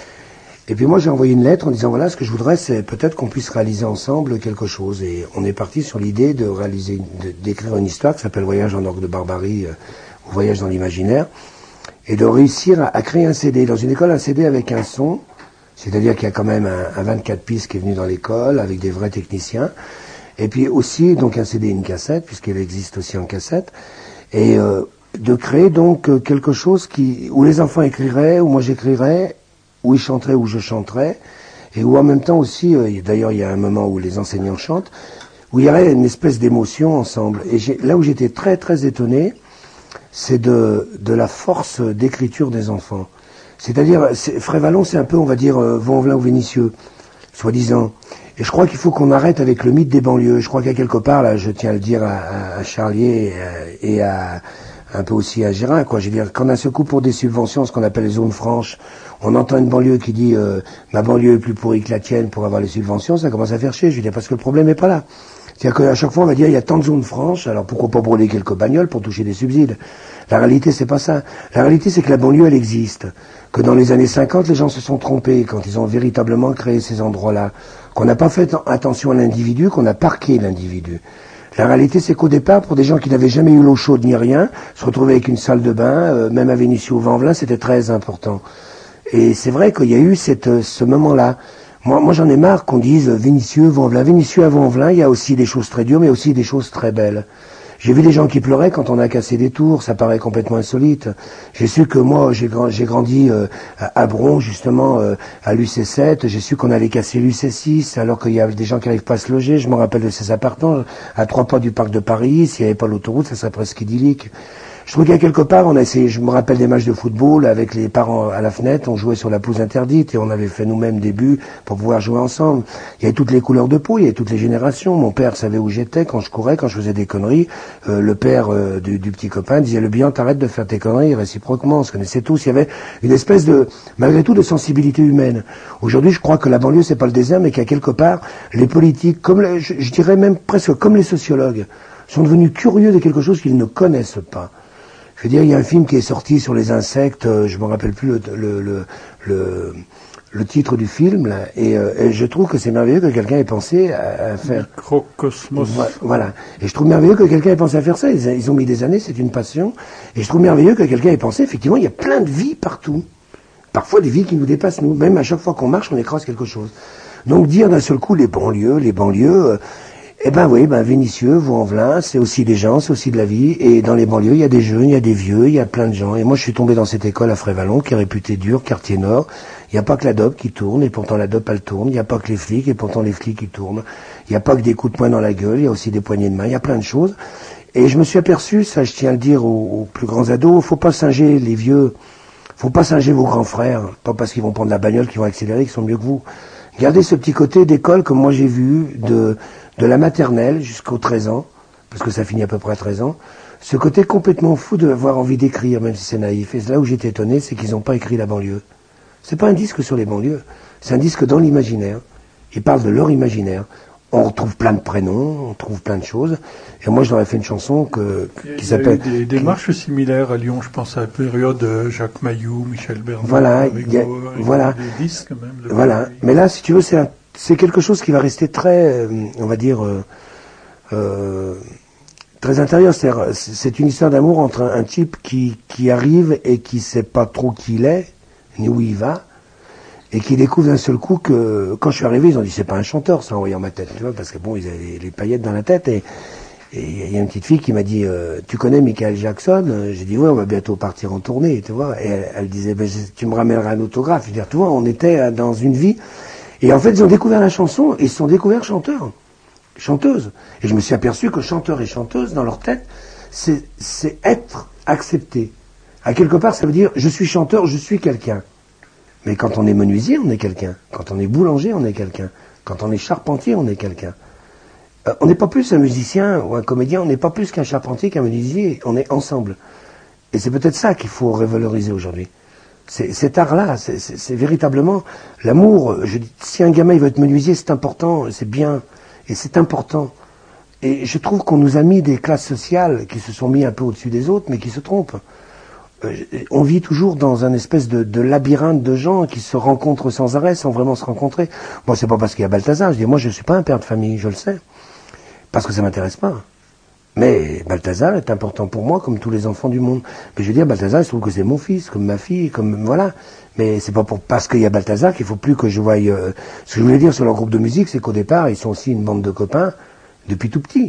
Et puis moi, j'ai envoyé une lettre en disant, voilà, ce que je voudrais, c'est peut-être qu'on puisse réaliser ensemble quelque chose. Et on est parti sur l'idée de d'écrire une histoire qui s'appelle Voyage en orgue de barbarie, ou Voyage dans l'imaginaire, et de réussir à créer un CD. Dans une école, un CD avec un son, c'est-à-dire qu'il y a quand même un 24 pistes qui est venu dans l'école, avec des vrais techniciens, et puis aussi, donc un CD et une cassette, puisqu'elle existe aussi en cassette, et de créer donc quelque chose où les enfants écriraient, où moi j'écrirais, où ils chanteraient, où je chanterais, et où en même temps aussi, d'ailleurs il y a un moment où les enseignants chantent, où il y aurait une espèce d'émotion ensemble. Et là où j'étais très très étonné, c'est de la force d'écriture des enfants. C'est-à-dire, Frévalon, c'est un peu, on va dire, Vaux-en-Velin ou Vénissieux, soi-disant. Et je crois qu'il faut qu'on arrête avec le mythe des banlieues. Je crois qu'à quelque part, là, je tiens à le dire à Charlier et à un peu aussi à Gérin, quoi. Je veux dire, quand d'un seul coup, pour des subventions, ce qu'on appelle les zones franches, on entend une banlieue qui dit ma banlieue est plus pourrie que la tienne pour avoir les subventions, ça commence à faire chier. Je veux dire, parce que le problème n'est pas là. C'est-à-dire qu'à chaque fois, on va dire il y a tant de zones franches, alors pourquoi pas brûler quelques bagnoles pour toucher des subsides? La réalité, c'est pas ça. La réalité, c'est que la banlieue, elle existe. Que dans les années 50, les gens se sont trompés quand ils ont véritablement créé ces endroits-là. Qu'on n'a pas fait attention à l'individu, qu'on a parqué l'individu. La réalité, c'est qu'au départ, pour des gens qui n'avaient jamais eu l'eau chaude ni rien, se retrouver avec une salle de bain, même à Vénissieux ou Vaux-en-Velin, c'était très important. Et c'est vrai qu'il y a eu ce moment-là. Moi, j'en ai marre qu'on dise Vénissieux, Vaux-en-Velin. Vénissieux à Vaux-en-Velin, il y a aussi des choses très dures, mais aussi des choses très belles. J'ai vu des gens qui pleuraient quand on a cassé des tours, ça paraît complètement insolite. J'ai su que moi, j'ai grandi à Bron, justement, à l'UC7, j'ai su qu'on allait casser l'UC6, alors qu'il y a des gens qui n'arrivent pas à se loger. Je me rappelle de ces appartements, à 3 pas du parc de Paris, s'il n'y avait pas l'autoroute, ça serait presque idyllique. Je trouve qu'à quelque part, on a essayé, je me rappelle des matchs de football avec les parents à la fenêtre, on jouait sur la pelouse interdite et on avait fait nous-mêmes des buts pour pouvoir jouer ensemble. Il y avait toutes les couleurs de peau, il y avait toutes les générations. Mon père savait où j'étais quand je courais, quand je faisais des conneries. Le père du petit copain disait le bien, t'arrêtes de faire tes conneries, réciproquement. On se connaissait tous. Il y avait une espèce de, malgré tout, de sensibilité humaine. Aujourd'hui, je crois que la banlieue, c'est pas le désert, mais qu'à quelque part, les politiques, comme je dirais même presque comme les sociologues, sont devenus curieux de quelque chose qu'ils ne connaissent pas. Je veux dire, il y a un film qui est sorti sur les insectes, je me rappelle plus le titre du film, là, et je trouve que c'est merveilleux que quelqu'un ait pensé à faire... Microcosmos. Voilà. Et je trouve merveilleux que quelqu'un ait pensé à faire ça. Ils ont mis des années, c'est une passion. Et je trouve merveilleux que quelqu'un ait pensé, effectivement, il y a plein de vies partout. Parfois des vies qui nous dépassent, nous. Même à chaque fois qu'on marche, on écrase quelque chose. Donc dire d'un seul coup les banlieues, eh ben oui, Vénissieux, Vaux-en-Velin, c'est aussi des gens, c'est aussi de la vie. Et dans les banlieues, il y a des jeunes, il y a des vieux, il y a plein de gens. Et moi, je suis tombé dans cette école à Frévalon, qui est réputée dure, quartier nord. Il n'y a pas que la dope qui tourne, et pourtant la dope, elle tourne. Il n'y a pas que les flics, et pourtant les flics, ils tournent. Il n'y a pas que des coups de poing dans la gueule, il y a aussi des poignées de main, il y a plein de choses. Et je me suis aperçu, ça je tiens à le dire aux plus grands ados, faut pas singer les vieux, faut pas singer vos grands frères, pas parce qu'ils vont prendre la bagnole, qu'ils vont accélérer, qu'ils sont mieux que vous. Gardez ce petit côté d'école comme moi j'ai vu de la maternelle jusqu'aux 13 ans, parce que ça finit à peu près à 13 ans, ce côté complètement fou d'avoir envie d'écrire, même si c'est naïf. Et là où j'étais étonné, c'est qu'ils n'ont pas écrit la banlieue. C'est pas un disque sur les banlieues, c'est un disque dans l'imaginaire. Ils parlent de leur imaginaire. On retrouve plein de prénoms, on trouve plein de choses. Et moi, je leur ai fait une chanson qui s'appelle... Il y a eu des démarches similaires à Lyon, je pense à la période de Jacques Mailloux, Michel Bernard, voilà, voilà. Des disques même. Voilà. Mais là, si tu veux, c'est quelque chose qui va rester très, on va dire, très intérieur. C'est une histoire d'amour entre un type qui arrive et qui sait pas trop qui il est, ni où il va, et qui découvre d'un seul coup que, quand je suis arrivé, ils ont dit c'est pas un chanteur, ça, en voyant ma tête, tu vois, parce que bon, ils avaient les paillettes dans la tête, et il y a une petite fille qui m'a dit tu connais Michael Jackson? J'ai dit ouais, on va bientôt partir en tournée, tu vois, et elle disait tu me ramèneras un autographe. Je veux dire, tu vois, on était dans une vie, et en fait, ils ont découvert la chanson, et ils se sont découverts chanteurs. chanteuse. Et je me suis aperçu que chanteur et chanteuse, dans leur tête, c'est être accepté. À quelque part, ça veut dire, je suis chanteur, je suis quelqu'un. Mais quand on est menuisier, on est quelqu'un. Quand on est boulanger, on est quelqu'un. Quand on est charpentier, on est quelqu'un. On n'est pas plus un musicien ou un comédien, on n'est pas plus qu'un charpentier, qu'un menuisier, on est ensemble. Et c'est peut-être ça qu'il faut revaloriser aujourd'hui. Cet art-là, c'est véritablement l'amour. Je dis, si un gamin il veut être menuisier, c'est important, c'est bien, et c'est important. Et je trouve qu'on nous a mis des classes sociales qui se sont mis un peu au-dessus des autres, mais qui se trompent. On vit toujours dans un espèce de labyrinthe de gens qui se rencontrent sans arrêt, sans vraiment se rencontrer. Moi, c'est pas parce qu'il y a Balthazar, je dis, moi je suis pas un père de famille, je le sais, parce que ça m'intéresse pas. Mais Balthazar est important pour moi, comme tous les enfants du monde. Mais je veux dire, Balthazar, je trouve que c'est mon fils, comme ma fille, comme voilà. Mais c'est pas parce qu'il y a Balthazar qu'il faut plus que je voie. Ce que je voulais dire sur leur groupe de musique, c'est qu'au départ, ils sont aussi une bande de copains depuis tout petit.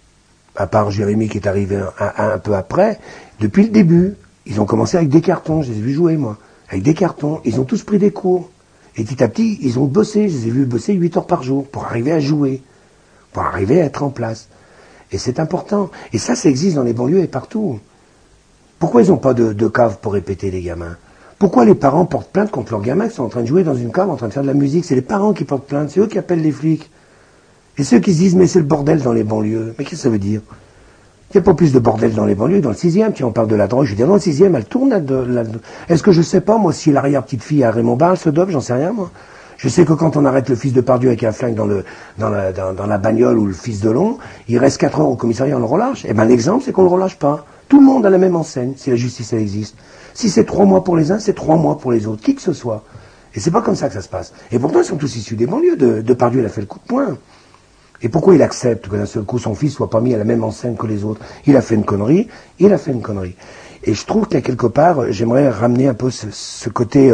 À part Jérémy qui est arrivé un peu après, depuis le début, ils ont commencé avec des cartons. Je les ai vus jouer, moi, avec des cartons. Ils ont tous pris des cours. Et petit à petit, ils ont bossé. Je les ai vus bosser 8 heures par jour pour arriver à jouer, pour arriver à être en place. Et c'est important. Et ça existe dans les banlieues et partout. Pourquoi ils n'ont pas de cave pour répéter, les gamins? Pourquoi les parents portent plainte contre leurs gamins qui sont en train de jouer dans une cave, en train de faire de la musique? C'est les parents qui portent plainte, c'est eux qui appellent les flics. Et ceux qui se disent, mais c'est le bordel dans les banlieues. Mais qu'est-ce que ça veut dire? Il n'y a pas plus de bordel dans les banlieues. Dans le 6e, tiens, on parle de la drogue. Je veux dire, dans le 6e, elle tourne. Est-ce que je sais pas, moi, si l'arrière-petite-fille à Raymond Barre se dope? J'en sais rien, moi. Je sais que quand on arrête le fils de Pardieu avec un flingue dans la bagnole ou le fils de Long, il reste 4 heures au commissariat, on le relâche. Eh ben, l'exemple, c'est qu'on le relâche pas. Tout le monde a la même enseigne, si la justice, elle existe. Si c'est 3 mois pour les uns, c'est 3 mois pour les autres, qui que ce soit. Et c'est pas comme ça que ça se passe. Et pourtant, ils sont tous issus des banlieues. De Pardieu, il a fait le coup de poing. Et pourquoi il accepte que d'un seul coup, son fils soit pas mis à la même enseigne que les autres? Il a fait une connerie, il a fait une connerie. Et je trouve qu'à quelque part, j'aimerais ramener un peu ce côté...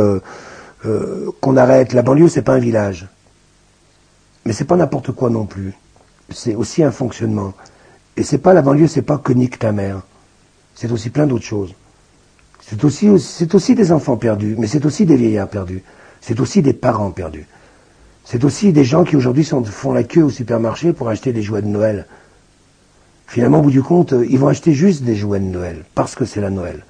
qu'on arrête. La banlieue, c'est pas un village. Mais c'est pas n'importe quoi non plus. C'est aussi un fonctionnement. Et c'est pas la banlieue, c'est pas que nique ta mère. C'est aussi plein d'autres choses. C'est aussi des enfants perdus, mais c'est aussi des vieillards perdus. C'est aussi des parents perdus. C'est aussi des gens qui aujourd'hui font la queue au supermarché pour acheter des jouets de Noël. Finalement, au bout du compte, ils vont acheter juste des jouets de Noël, parce que c'est la Noël.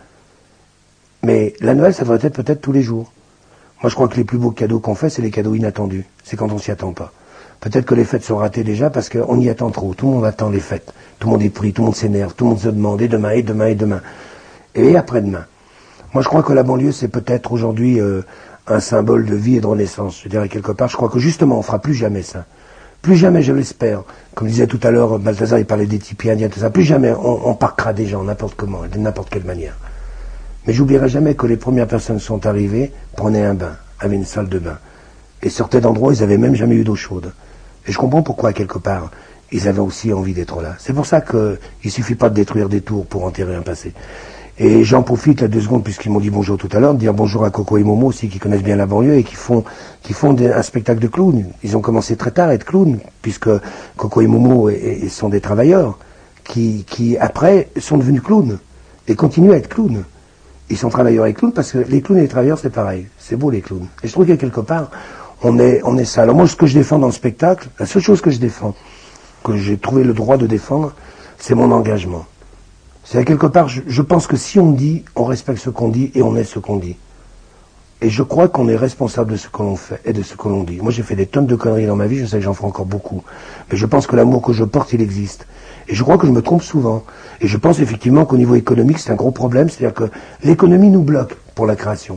Mais la Noël, ça devrait être peut-être tous les jours. Moi, je crois que les plus beaux cadeaux qu'on fait, c'est les cadeaux inattendus. C'est quand on s'y attend pas. Peut-être que les fêtes sont ratées déjà parce qu'on y attend trop. Tout le monde attend les fêtes. Tout le monde est pris, tout le monde s'énerve, tout le monde se demande, et demain, et demain, et demain. Et après-demain. Moi, je crois que la banlieue, c'est peut-être aujourd'hui un symbole de vie et de renaissance. Je dirais quelque part, je crois que justement, on fera plus jamais ça. Plus jamais, je l'espère. Comme disait tout à l'heure, Balthazar, il parlait des tipis indiens, tout ça. Plus jamais, on parquera des gens, n'importe comment, de n'importe quelle manière. Mais j'oublierai jamais que les premières personnes qui sont arrivées prenaient un bain, avaient une salle de bain, et sortaient d'endroits où ils n'avaient même jamais eu d'eau chaude. Et je comprends pourquoi, quelque part, ils avaient aussi envie d'être là. C'est pour ça qu'il suffit pas de détruire des tours pour enterrer un passé. Et j'en profite là 2 secondes, puisqu'ils m'ont dit bonjour tout à l'heure, de dire bonjour à Coco et Momo aussi, qui connaissent bien la banlieue et qui font un spectacle de clown. Ils ont commencé très tard à être clowns, puisque Coco et Momo sont des travailleurs qui après sont devenus clowns et continuent à être clowns. Ils sont travailleurs et clowns parce que les clowns et les travailleurs c'est pareil. C'est beau les clowns. Et je trouve qu'à quelque part, on est ça. Alors moi, ce que je défends dans le spectacle, la seule chose que je défends, que j'ai trouvé le droit de défendre, c'est mon engagement. C'est à quelque part, je pense que si on dit, on respecte ce qu'on dit et on est ce qu'on dit. Et je crois qu'on est responsable de ce que l'on fait et de ce que l'on dit. Moi, j'ai fait des tonnes de conneries dans ma vie, je sais que j'en ferai encore beaucoup. Mais je pense que l'amour que je porte, il existe. Et je crois que je me trompe souvent. Et je pense effectivement qu'au niveau économique, c'est un gros problème. C'est-à-dire que l'économie nous bloque pour la création.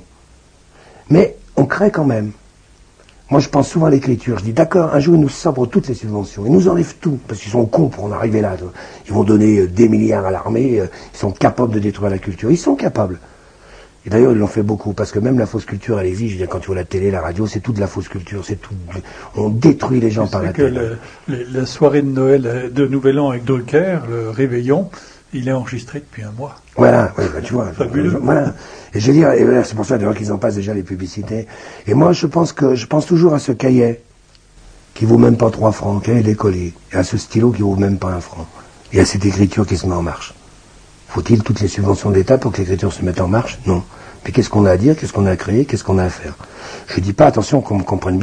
Mais on crée quand même. Moi, je pense souvent à l'écriture. Je dis, d'accord, un jour, ils nous sabrent toutes les subventions. Ils nous enlèvent tout, parce qu'ils sont cons pour en arriver là. Ils vont donner des milliards à l'armée. Ils sont capables de détruire la culture. Ils sont capables. Et d'ailleurs, ils l'ont fait beaucoup, parce que même la fausse culture, elle existe. Je veux dire, quand tu vois la télé, la radio, c'est tout de la fausse culture. C'est tout. On détruit les gens par la télé. La soirée de Noël, de Nouvel An avec Drucker, le réveillon, il est enregistré depuis un mois. Voilà, oui, bah, tu vois. Fabuleux. Voilà. Et je veux dire, et voilà, c'est pour ça d'ailleurs qu'ils en passent déjà les publicités. Et moi, je pense toujours à ce cahier qui vaut même pas 3 francs, cahier d'écolier, et à ce stylo qui vaut même pas 1 franc, et à cette écriture qui se met en marche. Faut-il toutes les subventions de l'État pour que l'écriture se mette en marche? Non. Mais qu'est-ce qu'on a à dire, qu'est-ce qu'on a à créer, qu'est-ce qu'on a à faire? Je dis pas, attention, qu'on me comprenne bien.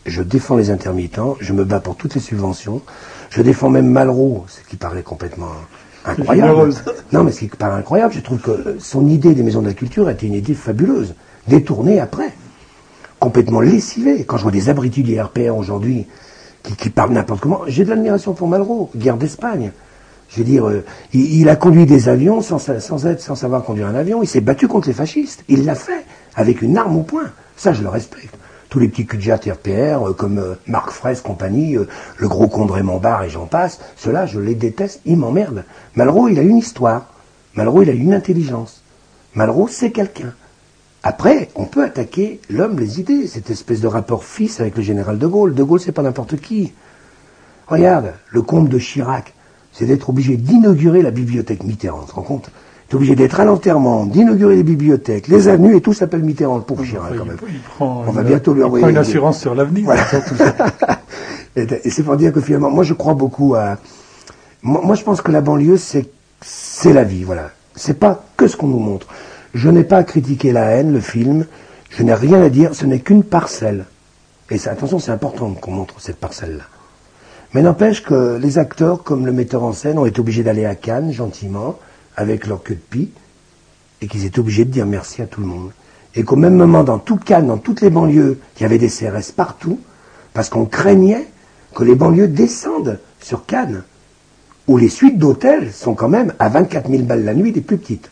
je défends les intermittents, je me bats pour toutes les subventions, je défends même Malraux, ce qui paraît complètement incroyable. Non, mais ce qui paraît incroyable, je trouve que son idée des maisons de la culture était une idée fabuleuse, détournée après, complètement lessivée. Quand je vois des abrutis du RPR aujourd'hui qui parlent n'importe comment, j'ai de l'admiration pour Malraux, guerre d'Espagne. Je veux dire, il a conduit des avions sans savoir conduire un avion, il s'est battu contre les fascistes, il l'a fait, avec une arme au poing. Ça, je le respecte. Tous les petits culs de jatte RPR, comme Marc Fraisse, compagnie, le gros con de Raymond Barre et j'en passe, ceux-là, je les déteste, ils m'emmerdent. Malraux, il a une histoire. Malraux, il a une intelligence. Malraux, c'est quelqu'un. Après, on peut attaquer l'homme, les idées, cette espèce de rapport fils avec le général de Gaulle. De Gaulle, c'est pas n'importe qui. Regarde, le comte de Chirac, c'est d'être obligé d'inaugurer la bibliothèque Mitterrand, tu te rends compte ? T'es obligé d'être à l'enterrement, d'inaugurer les bibliothèques, les avenues, et tout s'appelle Mitterrand, le pauvre Chirac, quand même. On va bientôt lui envoyer une assurance sur l'avenir. Voilà. Et c'est pour dire que finalement, moi je crois beaucoup à... Moi je pense que la banlieue, c'est la vie, voilà. C'est pas que ce qu'on nous montre. Je n'ai pas à critiquer La Haine, le film, je n'ai rien à dire, ce n'est qu'une parcelle. Et ça, attention, c'est important qu'on montre cette parcelle-là. Mais n'empêche que les acteurs, comme le metteur en scène, ont été obligés d'aller à Cannes, gentiment, avec leur queue de pie, et qu'ils étaient obligés de dire merci à tout le monde. Et qu'au même moment, dans tout Cannes, dans toutes les banlieues, il y avait des CRS partout, parce qu'on craignait que les banlieues descendent sur Cannes, où les suites d'hôtels sont quand même à 24 000 balles la nuit, des plus petites.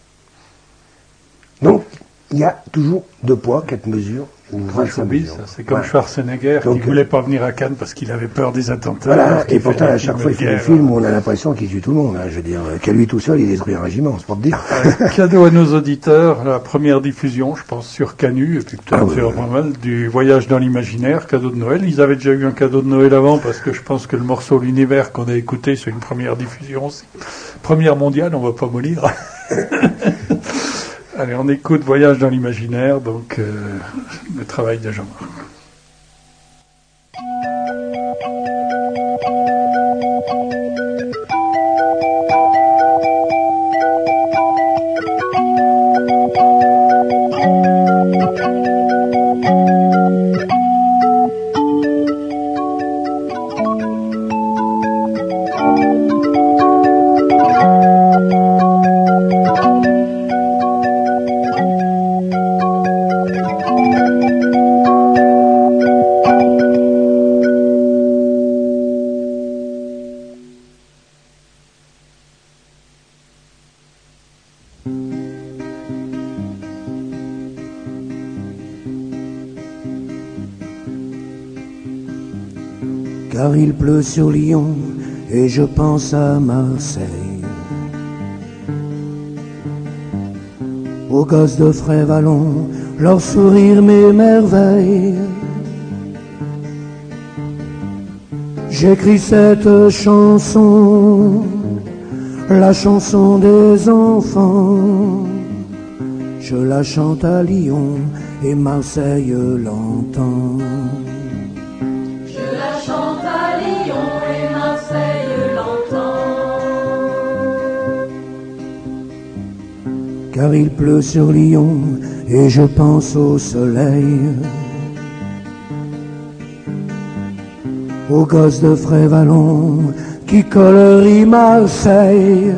Donc, il y a toujours 2 poids, 4 mesures, ou 25 mesures. C'est comme Schwarzenegger qui ne voulait pas venir à Cannes parce qu'il avait peur des attentats. Voilà, et pourtant, à chaque fois, il fait des films où on a l'impression qu'il tue tout le monde. Hein. Je veux dire, qu'à lui tout seul, il détruit un régiment, c'est pour te dire. Cadeau à nos auditeurs, la première diffusion, je pense, sur Canu, et puis peut-être sur pas mal, du Voyage dans l'imaginaire, cadeau de Noël. Ils avaient déjà eu un cadeau de Noël avant, parce que je pense que le morceau L'Univers qu'on a écouté, c'est une première diffusion aussi. Première mondiale, on va pas mollir. Allez, on écoute Voyage dans l'imaginaire, donc le travail de Jean-Marc. Car il pleut sur Lyon et je pense à Marseille, aux gosses de Frévalon, leur sourire m'émerveille. J'écris cette chanson, la chanson des enfants. Je la chante à Lyon et Marseille l'entend. Car il pleut sur Lyon et je pense au soleil, aux gosses de Frévalon qui colorient Marseille.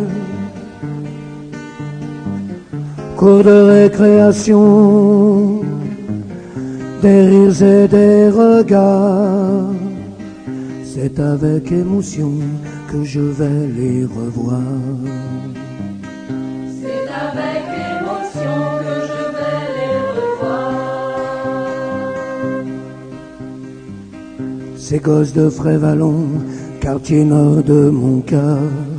Cours de récréation, des rires et des regards, c'est avec émotion que je vais les revoir. Ces gosses de Frévalon, quartier nord de mon cœur,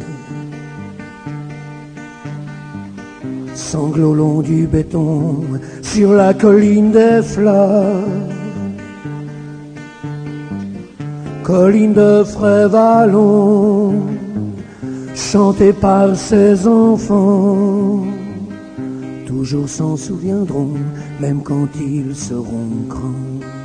sanglots long du béton sur la colline des fleurs. Colline de Frévalon, chantée par ses enfants, toujours s'en souviendront, même quand ils seront grands.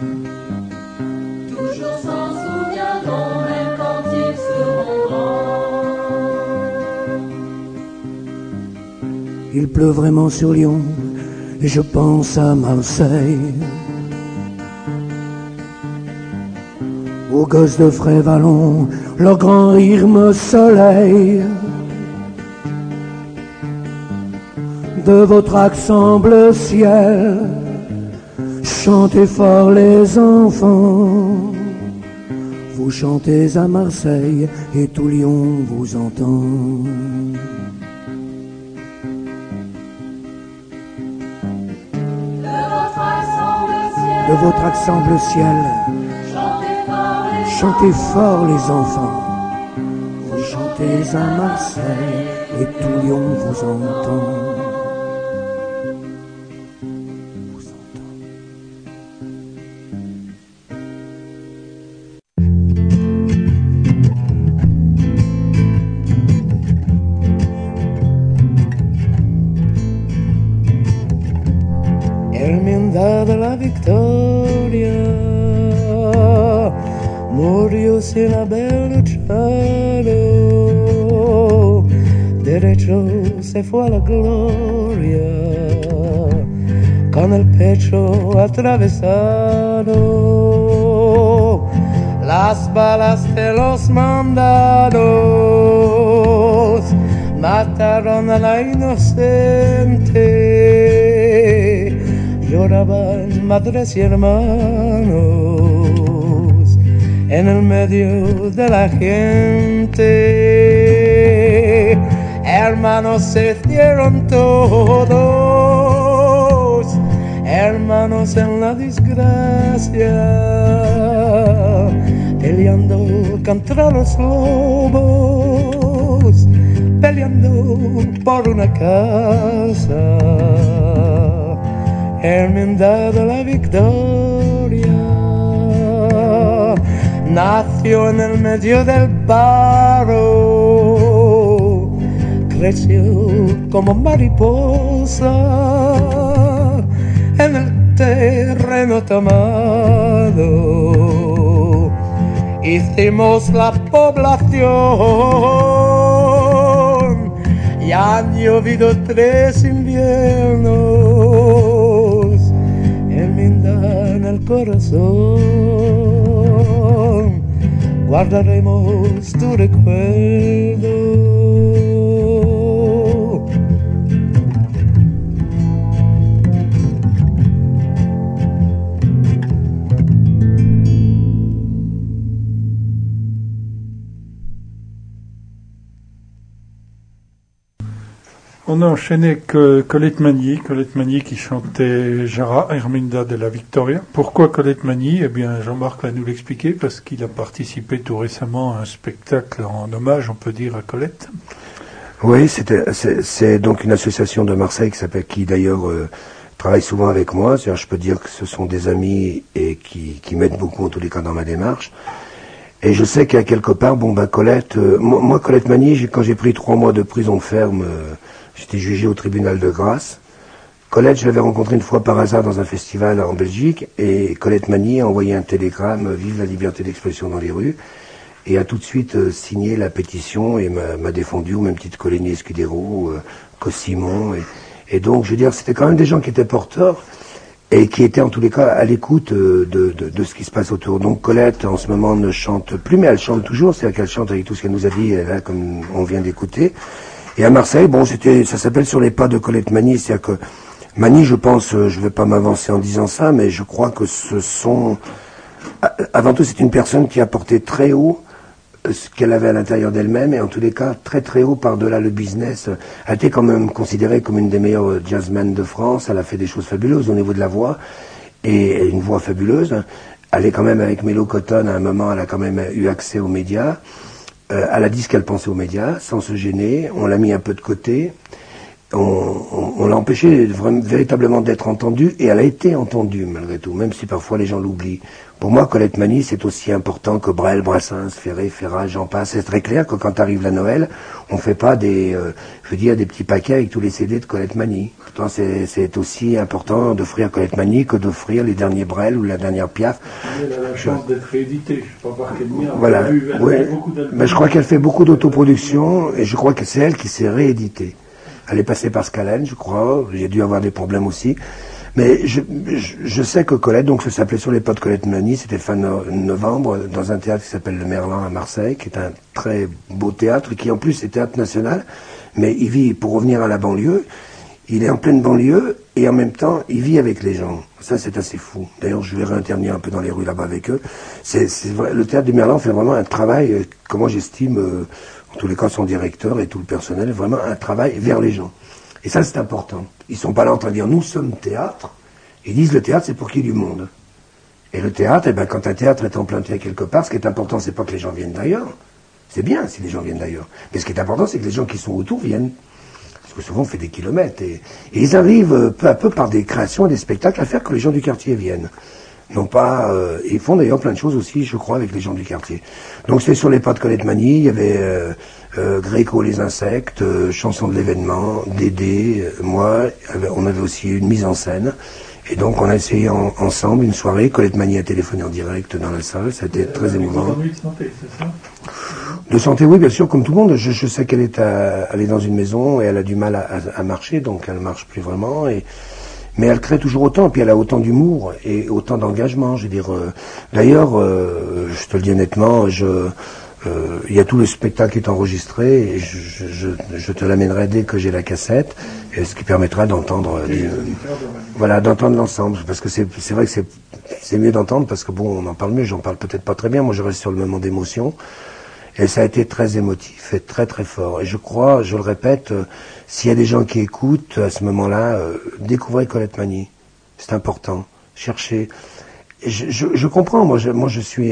Il pleut vraiment sur Lyon et je pense à Marseille, Aux gosses de Frévalon, leur grand rire me soleille. De votre accent bleu ciel, chantez fort les enfants. Vous chantez à Marseille et tout Lyon vous entend. De votre accent bleu ciel, chantez fort les enfants. Vous chantez à Marseille et tout Lyon vous entend. Erminda de la Victoria murió sin haber luchado, derecho se fue a la gloria, con el pecho atravesado, las balas de los mandados mataron a la inocente. Lloraban madres y hermanos en el medio de la gente. Hermanos se hicieron todos, hermanos en la desgracia, peleando contra los lobos, peleando por una casa. Hermandad de la Victoria nació en el medio del barro, creció como mariposa en el terreno tomado. Hicimos la población y han llovido 3 inviernos. En el corazón guardaremos tu recuerdo. On a enchaîné avec Colette Magny qui chantait Jara, Herminda de la Victoria. Pourquoi Colette Magny? Eh bien, Jean-Marc va nous l'expliquer parce qu'il a participé tout récemment à un spectacle en hommage, on peut dire, à Colette. Oui, c'est donc une association de Marseille qui d'ailleurs travaille souvent avec moi. C'est-à-dire, je peux dire que ce sont des amis et qui m'aident beaucoup en tous les cas dans ma démarche. Et je sais qu'il y a quelque part, Colette, moi Colette Magny, quand j'ai pris 3 mois de prison ferme, j'étais jugé au tribunal de grâce. Colette, je l'avais rencontrée une fois par hasard dans un festival en Belgique, et Colette Magny a envoyé un télégramme, vive la liberté d'expression dans les rues, et a tout de suite signé la pétition et m'a défendu, au même titre que Lénie Escudero, Cossimon, et donc, je veux dire, c'était quand même des gens qui étaient porteurs, et qui étaient en tous les cas à l'écoute de ce qui se passe autour. Donc Colette, en ce moment, ne chante plus, mais elle chante toujours, c'est-à-dire qu'elle chante avec tout ce qu'elle nous a dit, là, comme on vient d'écouter. Et à Marseille, ça s'appelle Sur les pas de Colette Magny, c'est-à-dire que Magny, je pense, je vais pas m'avancer en disant ça, mais je crois que avant tout, c'est une personne qui a porté très haut ce qu'elle avait à l'intérieur d'elle-même, et en tous les cas, très très haut par-delà le business. Elle a été quand même considérée comme une des meilleures jazzmen de France, elle a fait des choses fabuleuses au niveau de la voix, et une voix fabuleuse. Elle est quand même avec Mélo Cotton, à un moment, elle a quand même eu accès aux médias. Elle a dit ce qu'elle pensait aux médias, sans se gêner. On l'a mis un peu de côté. On l'a empêché véritablement d'être entendue, et elle a été entendue malgré tout, même si parfois les gens l'oublient. Pour moi, Colette Magny, c'est aussi important que Brel, Brassens, Ferré, Ferrat, j'en passe. C'est très clair que quand arrive la Noël, on fait pas des petits paquets avec tous les CD de Colette Magny. Pourtant, c'est aussi important d'offrir Colette Magny que d'offrir les derniers Brel ou la dernière Piaf. Elle a la chance d'être rééditée, je sais pas par quel moyen. Voilà, mais je crois qu'elle fait beaucoup d'autoproduction, et je crois que c'est elle qui s'est rééditée. Elle est passée par Scalene, je crois, j'ai dû avoir des problèmes aussi. Mais je sais que Colette, donc ça s'appelait Sur les pas de Colette Mani, c'était fin novembre, dans un théâtre qui s'appelle le Merlin à Marseille, qui est un très beau théâtre, qui en plus est théâtre national, mais il vit, pour revenir à la banlieue, il est en pleine banlieue, et en même temps, il vit avec les gens. Ça, c'est assez fou. D'ailleurs, je vais réintervenir un peu dans les rues là-bas avec eux. C'est vrai, le théâtre du Merlin fait vraiment un travail, comment j'estime, en tous les cas son directeur et tout le personnel, vraiment un travail vers les gens. Et ça, c'est important. Ils sont pas là en train de dire, nous sommes théâtre. Ils disent, le théâtre, c'est pour qu'il y ait du monde. Et le théâtre, eh ben, quand un théâtre est implanté quelque part, ce qui est important, c'est pas que les gens viennent d'ailleurs. C'est bien si les gens viennent d'ailleurs. Mais ce qui est important, c'est que les gens qui sont autour viennent. Parce que souvent, on fait des kilomètres. Et ils arrivent peu à peu par des créations et des spectacles à faire que les gens du quartier viennent. Non pas, ils font d'ailleurs plein de choses aussi, je crois, avec les gens du quartier. Donc c'était Sur les pas de Colette Mani, il y avait Gréco les insectes, Chanson de l'événement, Dédé, moi, on avait aussi une mise en scène. Et donc on a essayé ensemble une soirée, Colette Mani a téléphoné en direct dans la salle, ça a été très émouvant. De santé, c'est ça? De santé, oui, bien sûr, comme tout le monde. Je sais qu'elle est elle est dans une maison et elle a du mal à marcher, donc elle marche plus vraiment. Mais elle crée toujours autant, puis elle a autant d'humour et autant d'engagement. Je veux dire, d'ailleurs, je te le dis honnêtement, il y a tout le spectacle qui est enregistré et je te l'amènerai dès que j'ai la cassette, et ce qui permettra d'entendre, voilà, d'entendre l'ensemble, parce que c'est vrai que c'est mieux d'entendre, parce que bon, on en parle mieux, j'en parle peut-être pas très bien, moi je reste sur le moment d'émotion. Et ça a été très émotif et très très fort. Et je crois, je le répète, s'il y a des gens qui écoutent à ce moment-là, découvrez Colette Mani. C'est important. Cherchez. Et je comprends. Moi, je suis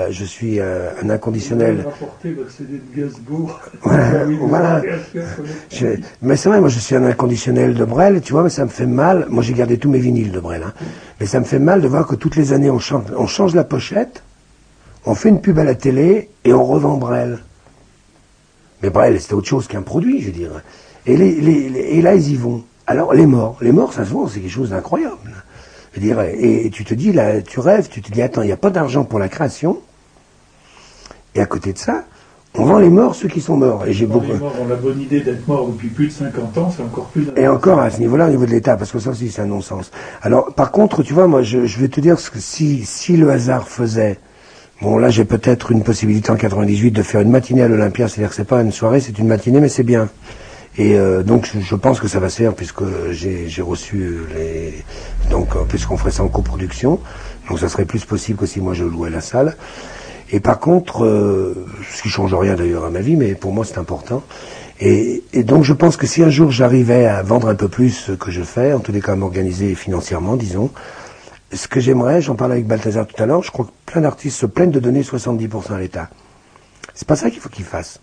un inconditionnel. Rapporter votre CD de Gainsbourg. Voilà. Mais c'est vrai, moi, je suis un inconditionnel de Brel. Tu vois, mais ça me fait mal. Moi, j'ai gardé tous mes vinyles de Brel. Hein. Mais ça me fait mal de voir que toutes les années, on change la pochette. On fait une pub à la télé et on revend Brel. Mais Brel, c'était autre chose qu'un produit, je veux dire. Et là, ils y vont. Alors, les morts, ça se vend, c'est quelque chose d'incroyable. Je veux dire, et tu te dis, là, tu rêves, tu te dis, attends, il n'y a pas d'argent pour la création. Et à côté de ça, on vend les morts, ceux qui sont morts. Et j'ai beaucoup. Les morts ont la bonne idée d'être morts depuis plus de 50 ans, c'est encore plus. Et encore à ce niveau-là, au niveau de l'État, parce que ça aussi, c'est un non-sens. Alors, par contre, tu vois, moi, je vais te dire que si le hasard faisait. Bon, là, j'ai peut-être une possibilité en 98 de faire une matinée à l'Olympia, c'est-à-dire que c'est pas une soirée, c'est une matinée, mais c'est bien. Et donc, je pense que ça va se faire, puisque j'ai reçu puisqu'on ferait ça en coproduction, donc ça serait plus possible que si moi je louais la salle. Et par contre, ce qui change rien d'ailleurs à ma vie, mais pour moi c'est important. Et donc, je pense que si un jour j'arrivais à vendre un peu plus ce que je fais, en tous les cas à m'organiser financièrement, disons, ce que j'aimerais, j'en parlais avec Balthazar tout à l'heure, je crois que plein d'artistes se plaignent de donner 70% à l'État. C'est pas ça qu'il faut qu'ils fassent.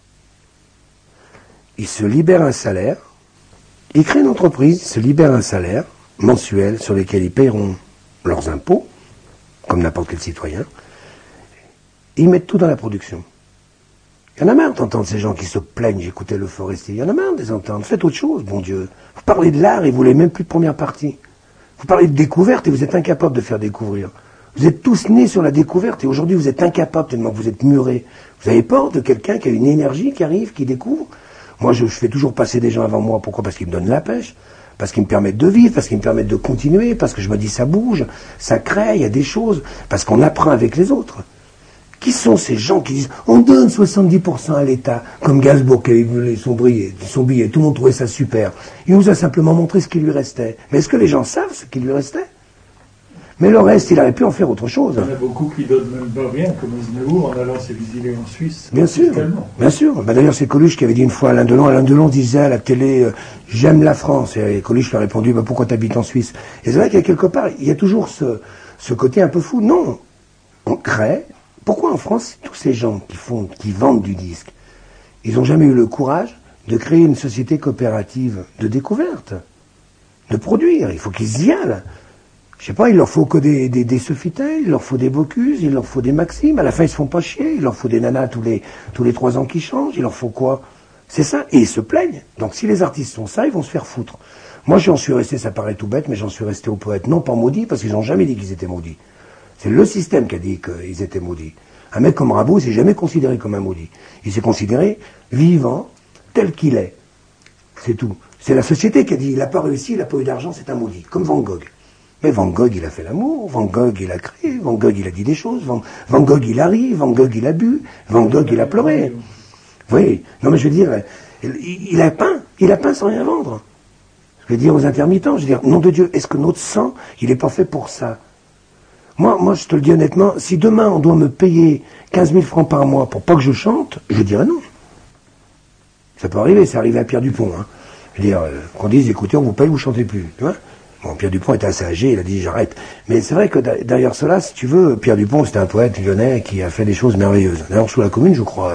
Ils se libèrent un salaire, ils créent une entreprise, ils se libèrent un salaire mensuel sur lequel ils paieront leurs impôts, comme n'importe quel citoyen, et ils mettent tout dans la production. Il y en a marre d'entendre ces gens qui se plaignent, j'écoutais Le Forestier, il y en a marre de les entendre, faites autre chose, bon Dieu. Vous parlez de l'art et vous voulez même plus de première partie. Vous parlez de découverte et vous êtes incapable de faire découvrir. Vous êtes tous nés sur la découverte et aujourd'hui vous êtes incapables tellement que vous êtes murés. Vous avez peur de quelqu'un qui a une énergie qui arrive, qui découvre. Moi je fais toujours passer des gens avant moi. Pourquoi? Parce qu'ils me donnent la pêche, parce qu'ils me permettent de vivre, parce qu'ils me permettent de continuer, parce que je me dis ça bouge, ça crée, il y a des choses, parce qu'on apprend avec les autres. Qui sont ces gens qui disent on donne 70% à l'État, comme Gainsbourg qui avait volé son billet, tout le monde trouvait ça super. Il nous a simplement montré ce qui lui restait. Mais est-ce que les gens savent ce qui lui restait? Mais le reste, il aurait pu en faire autre chose. Il y en a beaucoup qui donnent même pas rien, comme Aznavour, en allant s'exiler en Suisse. Bien sûr, bien sûr. Ben, d'ailleurs, c'est Coluche qui avait dit une fois à Alain Delon. Alain Delon disait à la télé j'aime la France. Et Coluche lui a répondu pourquoi t'habites en Suisse? Et c'est vrai qu'il y a quelque part, il y a toujours ce côté un peu fou. Non, on crée. Pourquoi en France, tous ces gens qui vendent du disque, ils n'ont jamais eu le courage de créer une société coopérative de découverte, de produire? Il faut qu'ils y aillent. Je sais pas, il leur faut que des Sofitel, il leur faut des Bocuse, il leur faut des Maxime. À la fin, ils se font pas chier. Il leur faut des nanas tous les 3 ans qui changent. Il leur faut quoi? C'est ça. Et ils se plaignent. Donc si les artistes sont ça, ils vont se faire foutre. Moi, j'en suis resté, ça paraît tout bête, mais j'en suis resté aux poètes. Non pas maudits, parce qu'ils n'ont jamais dit qu'ils étaient maudits. C'est le système qui a dit qu'ils étaient maudits. Un mec comme Rimbaud, il s'est jamais considéré comme un maudit. Il s'est considéré vivant, tel qu'il est. C'est tout. C'est la société qui a dit, il n'a pas réussi, il n'a pas eu d'argent, c'est un maudit. Comme Van Gogh. Mais Van Gogh, il a fait l'amour, Van Gogh, il a créé, Van Gogh, il a dit des choses, Van Gogh, il a ri, Van Gogh, il a bu, Van Gogh, il a pleuré. Oui, non mais je veux dire, il a peint sans rien vendre. Je veux dire aux intermittents, je veux dire, nom de Dieu, est-ce que notre sang, il n'est pas fait pour ça? Moi, je te le dis honnêtement, si demain on doit me payer 15 000 francs par mois pour pas que je chante, je dirais non. Ça peut arriver, c'est arrivé à Pierre Dupont. Hein. Je veux dire, qu'on dise, écoutez, on vous paye, vous chantez plus. Tu vois? Bon, Pierre Dupont était assez âgé, il a dit, j'arrête. Mais c'est vrai que derrière cela, si tu veux, Pierre Dupont, c'était un poète lyonnais qui a fait des choses merveilleuses. D'ailleurs, sous la Commune, je crois.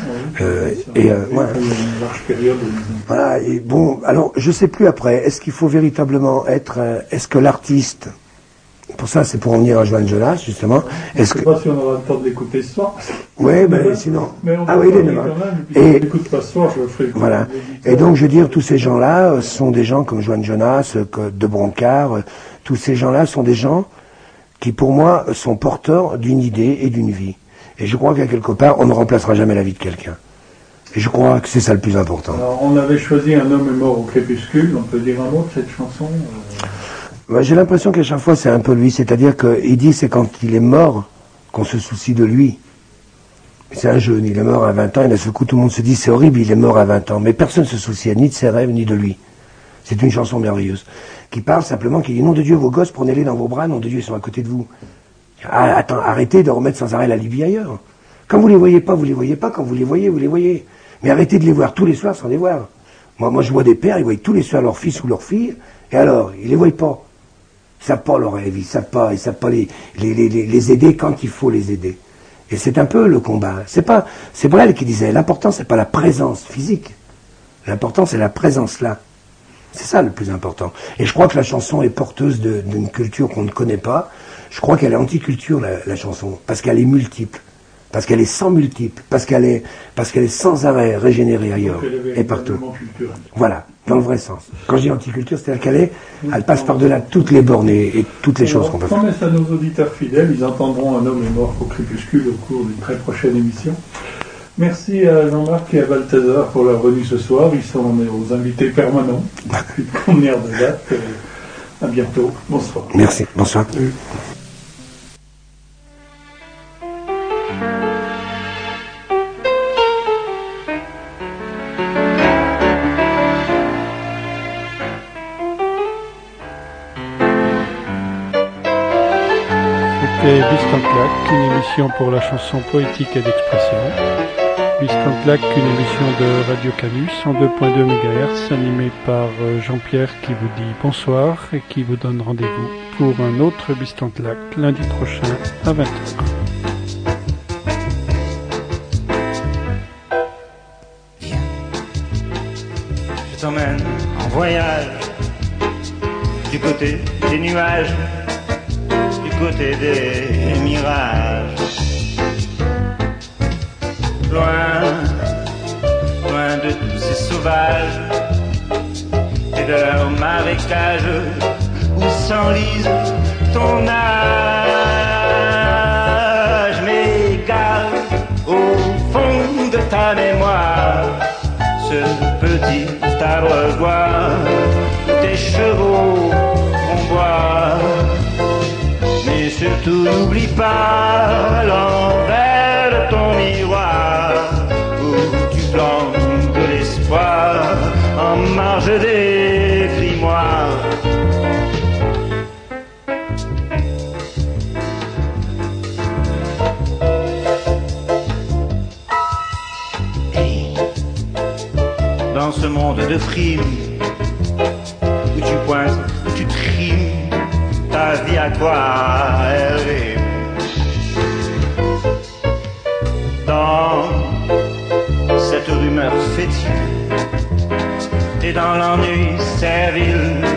Voilà, et bon, alors, je sais plus après, est-ce qu'il faut véritablement être, est-ce que l'artiste, pour ça, c'est pour en venir à Joan Jonas, justement. Je ne sais pas si on aura le temps de l'écouter ce soir. Oui, mais sinon. Mais on ah oui, il est quand même. Et si on l'écoute pas ce soir, je le ferai. Voilà. Et donc, je veux dire, tous ces gens-là sont des gens comme Joan Jonas, de Broncard. Tous ces gens-là sont des gens qui, pour moi, sont porteurs d'une idée et d'une vie. Et je crois qu'à quelque part, on ne remplacera jamais la vie de quelqu'un. Et je crois que c'est ça le plus important. Alors, on avait choisi Un homme est mort au crépuscule. On peut dire un mot de cette chanson J'ai l'impression qu'à chaque fois, c'est un peu lui. C'est-à-dire qu'il dit c'est quand il est mort qu'on se soucie de lui. C'est un jeune, il est mort à 20 ans, et d'un seul coup, tout le monde se dit c'est horrible, il est mort à 20 ans. Mais personne ne se souciait ni de ses rêves, ni de lui. C'est une chanson merveilleuse. Qui parle simplement, qui dit nom de Dieu, vos gosses, prenez-les dans vos bras, nom de Dieu, ils sont à côté de vous. Ah, attends, arrêtez de remettre sans arrêt la Libye ailleurs. Quand vous les voyez pas, vous les voyez pas. Quand vous les voyez, vous les voyez. Mais arrêtez de les voir tous les soirs sans les voir. Moi, je vois des pères, ils voient tous les soirs leur fils ou leur fille, et alors, ils les voient pas. Ils savent pas leur rêve, ils savent pas les aider quand il faut les aider. Et c'est un peu le combat. C'est Brel qui disait, l'important c'est pas la présence physique. L'important c'est la présence là. C'est ça le plus important. Et je crois que la chanson est porteuse d'une culture qu'on ne connaît pas. Je crois qu'elle est anti-culture, la chanson. Parce qu'elle est multiple. Parce qu'elle est sans multiple. Parce qu'elle est sans arrêt régénérée ailleurs. Et partout. Voilà. Dans le vrai sens. Quand je dis anticulture, c'est-à-dire elle passe par-delà toutes les bornes et toutes les choses qu'on peut faire. Promesse à nos auditeurs fidèles, ils entendront Un homme est mort au crépuscule au cours d'une très prochaine émission. Merci à Jean-Marc et à Balthazar pour leur venue ce soir. Ils sont nos invités permanents depuis de première de date. À bientôt. Bonsoir. Merci. Bonsoir. C'était Bisque en claque, une émission pour la chanson poétique et d'expression. Bisque en claque, une émission de Radio Canus en 2.2 MHz, animée par Jean-Pierre qui vous dit bonsoir et qui vous donne rendez-vous pour un autre Bisque en claque lundi prochain à 20h. Viens, je t'emmène en voyage du côté des nuages, côté des mirages, loin de tous ces sauvages et de leurs marécages où s'enlise ton âge. Mais garde au fond de ta mémoire ce petit abreuvoir où tes chevaux vont boire. Et surtout n'oublie pas l'envers de ton miroir où tu plantes de l'espoir en marge des grimoires. Et dans ce monde de frimes où tu pointes, où tu trimes ta vie à quoi elle rime. Dans cette rumeur fétide et dans l'ennui servile